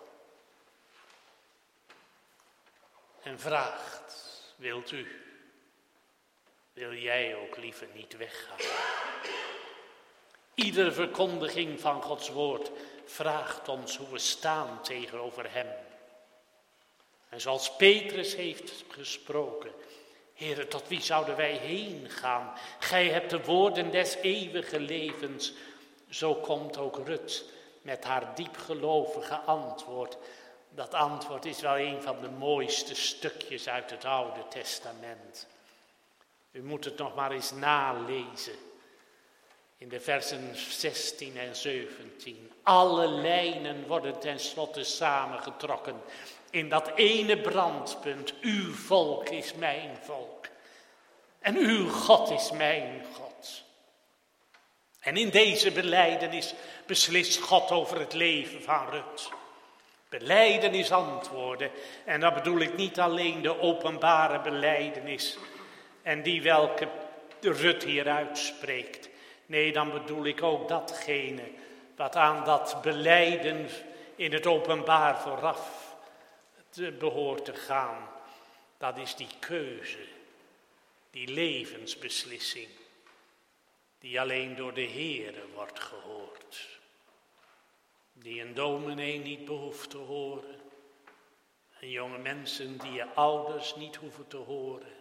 en vraagt, wilt u, wil jij ook liever niet weggaan? Iedere verkondiging van Gods woord vraagt ons hoe we staan tegenover hem. En zoals Petrus heeft gesproken, Heere, tot wie zouden wij heen gaan? Gij hebt de woorden des eeuwige levens. Zo komt ook Rut met haar diepgelovige antwoord. Dat antwoord is wel een van de mooiste stukjes uit het Oude Testament. U moet het nog maar eens nalezen. In de versen zestien en zeventien. Alle lijnen worden tenslotte samengetrokken in dat ene brandpunt. Uw volk is mijn volk. En uw God is mijn God. En in deze belijdenis beslist God over het leven van Rut. Belijdenis antwoorden. En dan bedoel ik niet alleen de openbare belijdenis. En die welke Rut hier uitspreekt. Nee, dan bedoel ik ook datgene wat aan dat belijden in het openbaar vooraf te behoort te gaan. Dat is die keuze, die levensbeslissing, die alleen door de Heere wordt gehoord. Die een dominee niet behoeft te horen. En jonge mensen die je ouders niet hoeven te horen.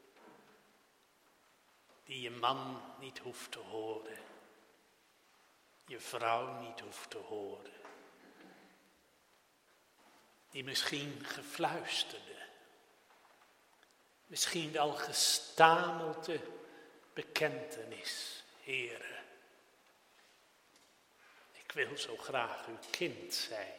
Die je man niet hoeft te horen. Je vrouw niet hoeft te horen. Die misschien gefluisterde. Misschien wel gestamelde bekentenis. Heere, ik wil zo graag uw kind zijn.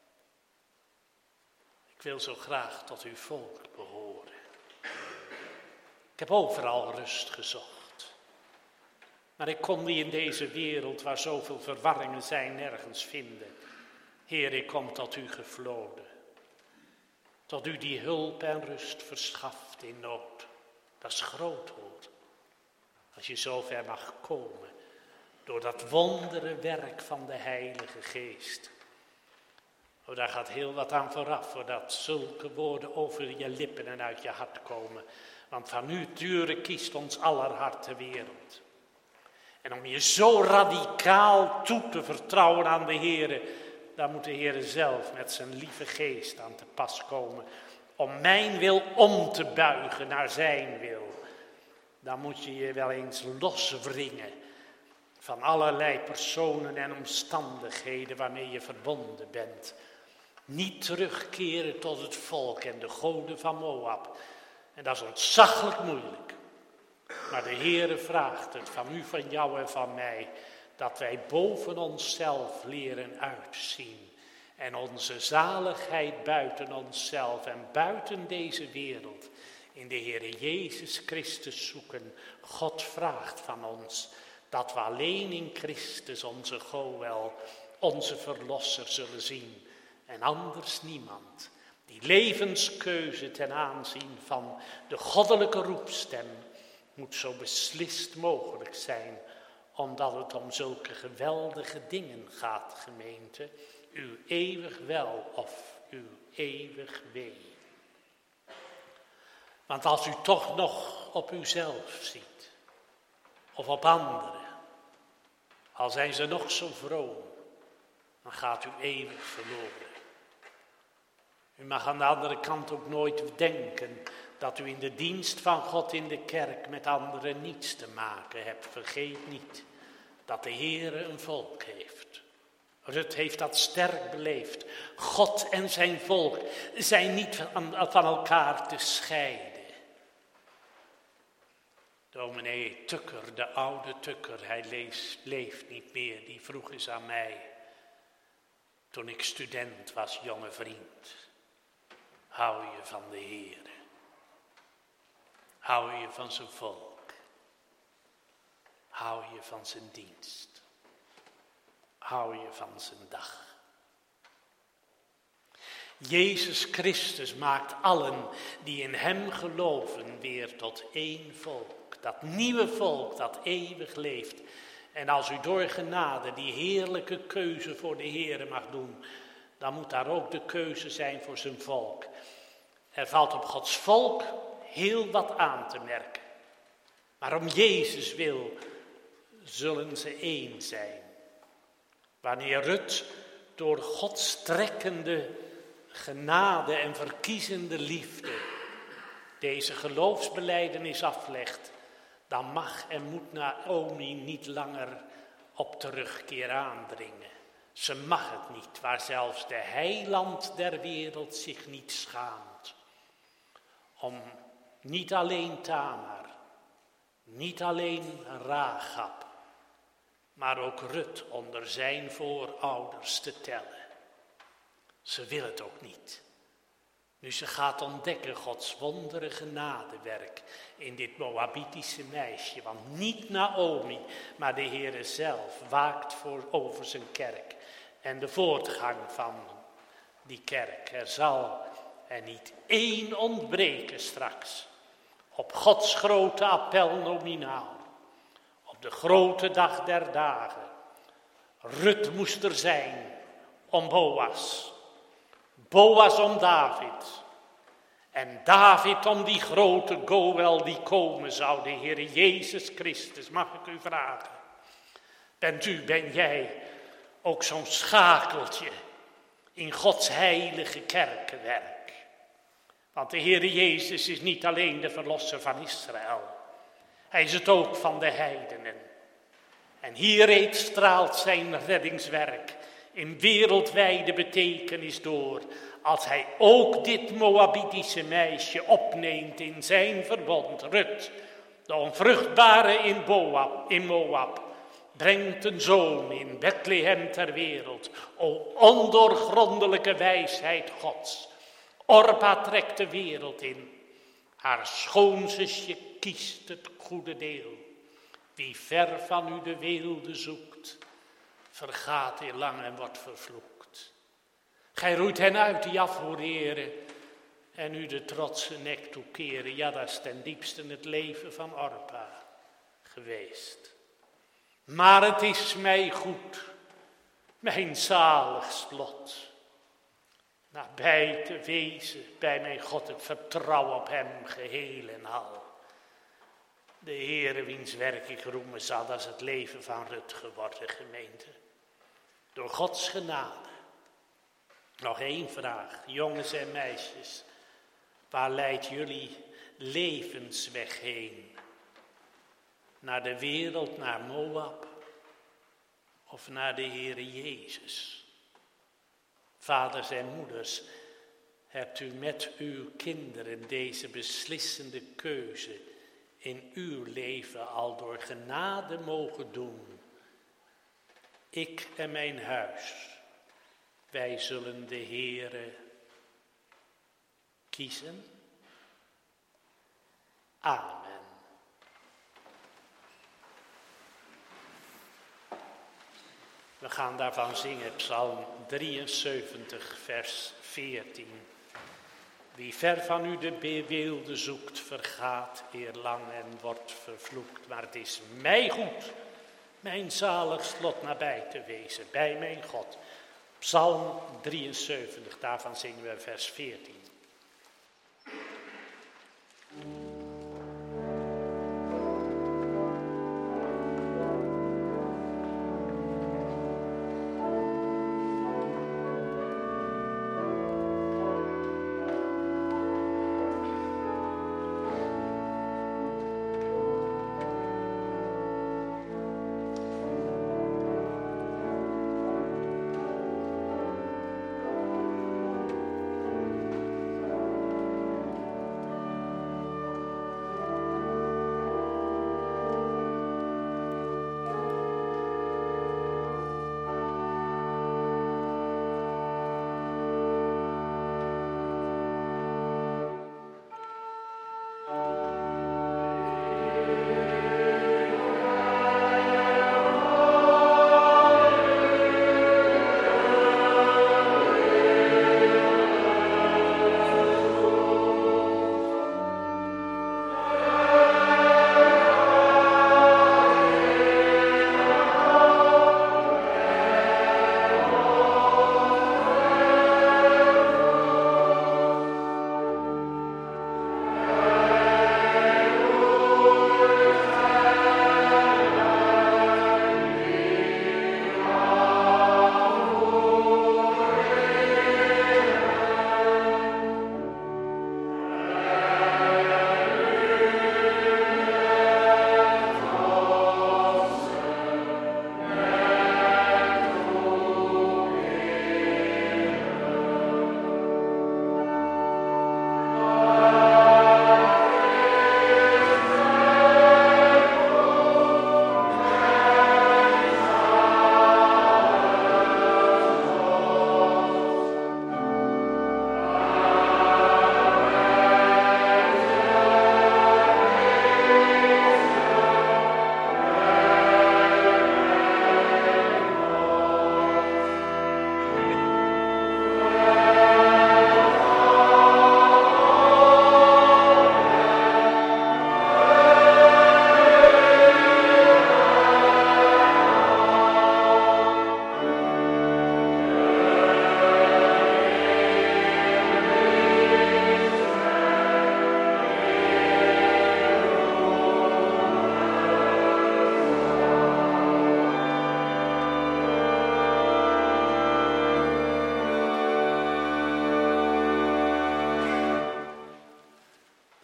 Ik wil zo graag tot uw volk behoren. Ik heb overal rust gezocht. Maar ik kon die in deze wereld waar zoveel verwarringen zijn nergens vinden. Heer, ik kom tot u gevloden. Tot u die hulp en rust verschaft in nood. Dat is groot hoor. Als je zover mag komen. Door dat wondere werk van de Heilige Geest. Oh, daar gaat heel wat aan vooraf. Voordat zulke woorden over je lippen en uit je hart komen. Want van uw deuren kiest ons aller hart de wereld. En om je zo radicaal toe te vertrouwen aan de Heere, daar moet de Heere zelf met zijn lieve geest aan te pas komen. Om mijn wil om te buigen naar zijn wil. Dan moet je je wel eens loswringen van allerlei personen en omstandigheden waarmee je verbonden bent. Niet terugkeren tot het volk en de goden van Moab. En dat is ontzaglijk moeilijk. Maar de Heere vraagt het van u, van jou en van mij. Dat wij boven onszelf leren uitzien. En onze zaligheid buiten onszelf en buiten deze wereld. In de Heere Jezus Christus zoeken. God vraagt van ons. Dat we alleen in Christus onze Goël, onze Verlosser zullen zien. En anders niemand. Die levenskeuze ten aanzien van de goddelijke roepstem moet zo beslist mogelijk zijn, omdat het om zulke geweldige dingen gaat, gemeente. Uw eeuwig wel of uw eeuwig wee. Want als u toch nog op uzelf ziet, of op anderen, al zijn ze nog zo vroom, dan gaat u eeuwig verloren. U mag aan de andere kant ook nooit denken dat u in de dienst van God in de kerk met anderen niets te maken hebt. Vergeet niet dat de Heere een volk heeft. Rut heeft dat sterk beleefd. God en zijn volk zijn niet van, van elkaar te scheiden. Dominee Tukker, de oude Tukker, hij leest, leeft niet meer. Die vroeg eens aan mij, toen ik student was, jonge vriend. Hou je van de Heere. Hou je van zijn volk. Hou je van zijn dienst. Hou je van zijn dag. Jezus Christus maakt allen die in hem geloven weer tot één volk. Dat nieuwe volk dat eeuwig leeft. En als u door genade die heerlijke keuze voor de Heere mag doen, dan moet daar ook de keuze zijn voor zijn volk. Er valt op Gods volk heel wat aan te merken. Maar om Jezus wil zullen ze één zijn. Wanneer Rut door Gods trekkende genade en verkiezende liefde deze geloofsbelijdenis aflegt, dan mag en moet Naomi niet langer op terugkeer aandringen. Ze mag het niet, waar zelfs de heiland der wereld zich niet schaamt. Om niet alleen Tamar, niet alleen Rahab, maar ook Rut onder zijn voorouders te tellen. Ze wil het ook niet. Nu ze gaat ontdekken Gods wondere genadewerk in dit Moabitische meisje. Want niet Naomi, maar de Heere zelf waakt voor, over zijn kerk. En de voortgang van die kerk. Er zal er niet één ontbreken straks. Op Gods grote appel nominaal. Op de grote dag der dagen. Rut moest er zijn om Boas. Boas om David. En David om die grote Goël die komen zou, de Heer Jezus Christus. Mag ik u vragen? Bent u, ben jij ook zo'n schakeltje in Gods heilige kerkenwerk? Want de Heer Jezus is niet alleen de verlosser van Israël. Hij is het ook van de heidenen. En hier reeds straalt zijn reddingswerk in wereldwijde betekenis door, als hij ook dit Moabitische meisje opneemt in zijn verbond. Rut, de onvruchtbare in Moab, in Moab, brengt een zoon in Bethlehem ter wereld. O ondoorgrondelijke wijsheid Gods. Orpa trekt de wereld in. Haar schoonzusje kiest het goede deel. Wie ver van u de weelde zoekt, vergaat hier lang en wordt vervloekt. Gij roeit hen uit die afhooreren en u de trotse nek toekeren. Ja, dat is ten diepste het leven van Orpa geweest. Maar het is mij goed, mijn zaligst lot, nabij te wezen bij mijn God. Ik vertrouw op hem geheel en al. De Heere wiens werk ik roemen zal, dat is het leven van Rut geworden, gemeente. Door Gods genade. Nog één vraag, jongens en meisjes. Waar leidt jullie levensweg heen? Naar de wereld, naar Moab? Of naar de Heere Jezus? Vaders en moeders, hebt u met uw kinderen deze beslissende keuze in uw leven al door genade mogen doen? Ik en mijn huis, wij zullen de Heere kiezen. Amen. We gaan daarvan zingen, Psalm drieënzeventig, vers veertien. Wie ver van u de beweelde zoekt, vergaat eerlang en wordt vervloekt. Maar het is mij goed, mijn zaligst lot nabij te wezen, bij mijn God. Psalm drieënzeventig, daarvan zingen we vers veertien.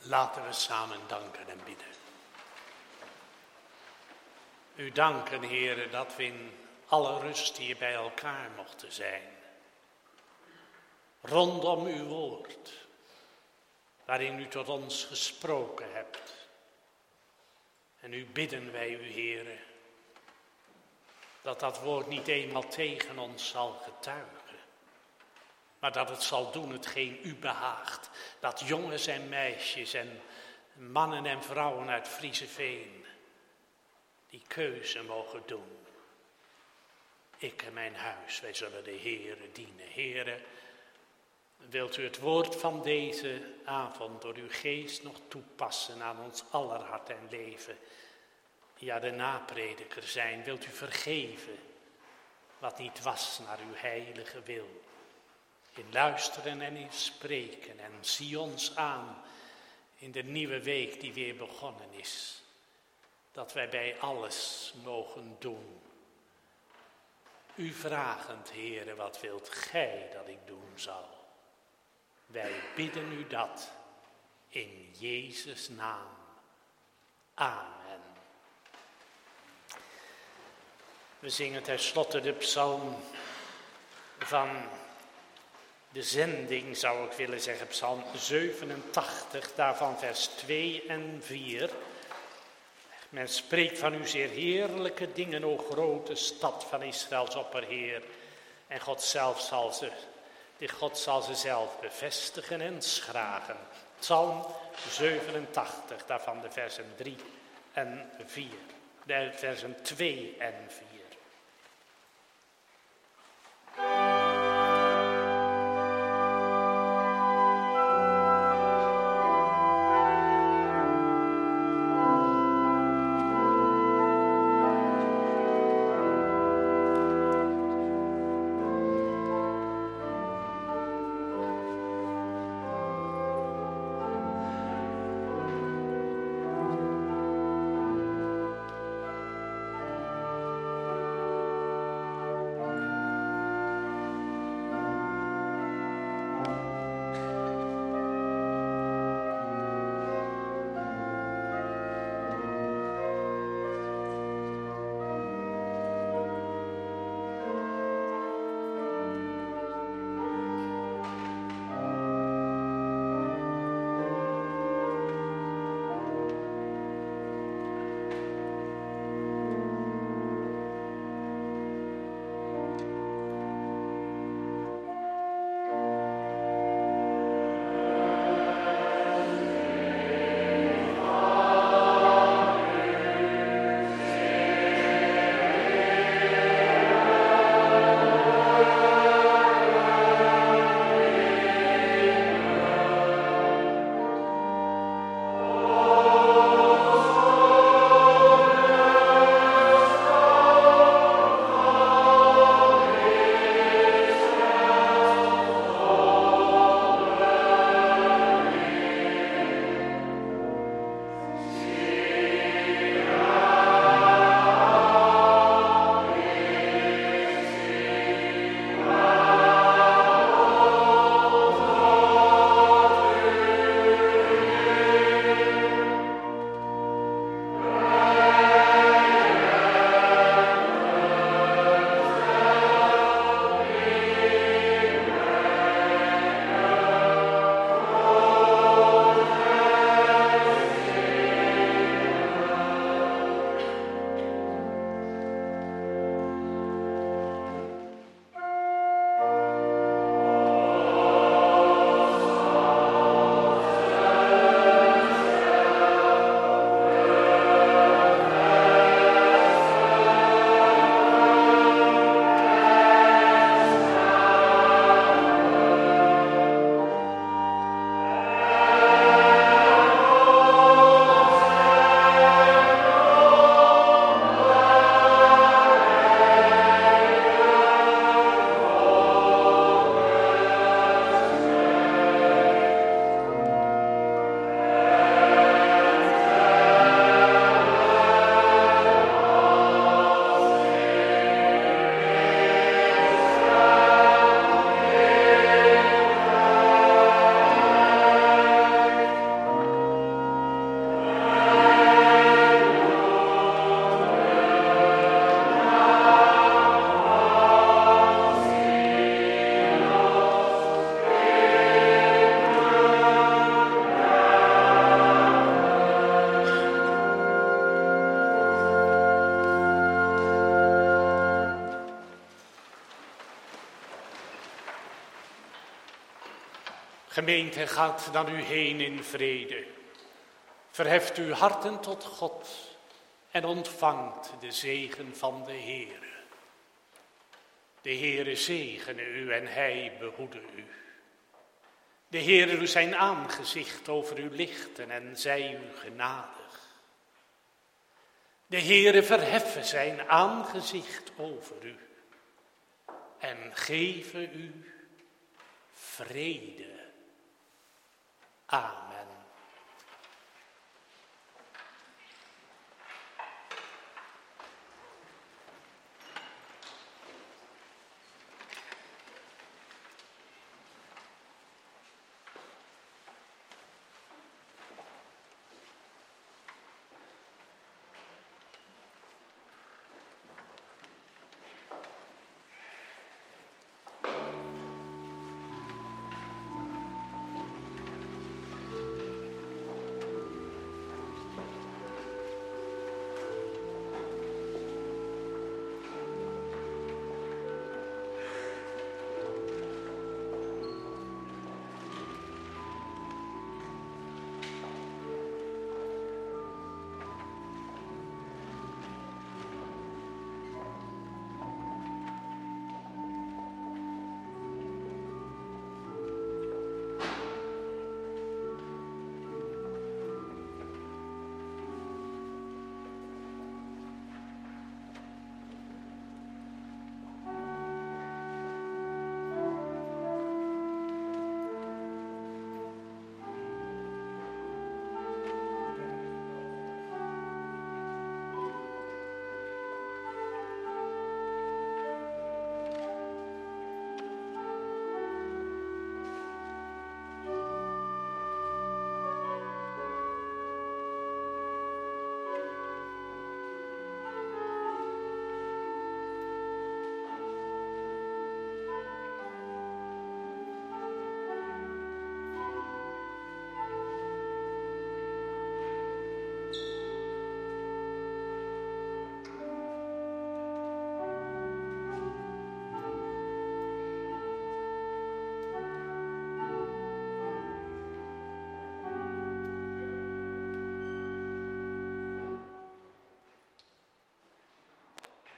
Laten we samen danken en bidden. U danken, Heere, dat we in alle rust hier bij elkaar mochten zijn. Rondom uw woord, waarin u tot ons gesproken hebt. En nu bidden wij u, Heere, dat dat woord niet eenmaal tegen ons zal getuigen. Maar dat het zal doen hetgeen u behaagt. Dat jongens en meisjes en mannen en vrouwen uit Frieseveen die keuze mogen doen. Ik en mijn huis, wij zullen de Heere dienen. Heere, wilt u het woord van deze avond door uw geest nog toepassen aan ons aller hart en leven? Ja, de naprediker zijn, wilt u vergeven wat niet was naar uw heilige wil? In luisteren en in spreken en zie ons aan in de nieuwe week die weer begonnen is. Dat wij bij alles mogen doen. U vragend, Heere, wat wilt gij dat ik doen zal? Wij bidden u dat in Jezus' naam. Amen. We zingen tenslotte de psalm van de zending, zou ik willen zeggen, psalm zevenentachtig, daarvan vers twee en vier. Men spreekt van u zeer heerlijke dingen, o grote stad van Israëls opperheer. En God zelf zal ze, de God zal ze zelf bevestigen en schragen. Psalm zevenentachtig, daarvan de versen drie en vier. De versen twee en vier. Gemeente, gaat dan u heen in vrede. Verheft uw harten tot God en ontvangt de zegen van de Heere. De Heere zegene u en hij behoede u. De Heere doe zijn aangezicht over u lichten en zij u genadig. De Heere verheffe zijn aangezicht over u en geven u vrede. Amen.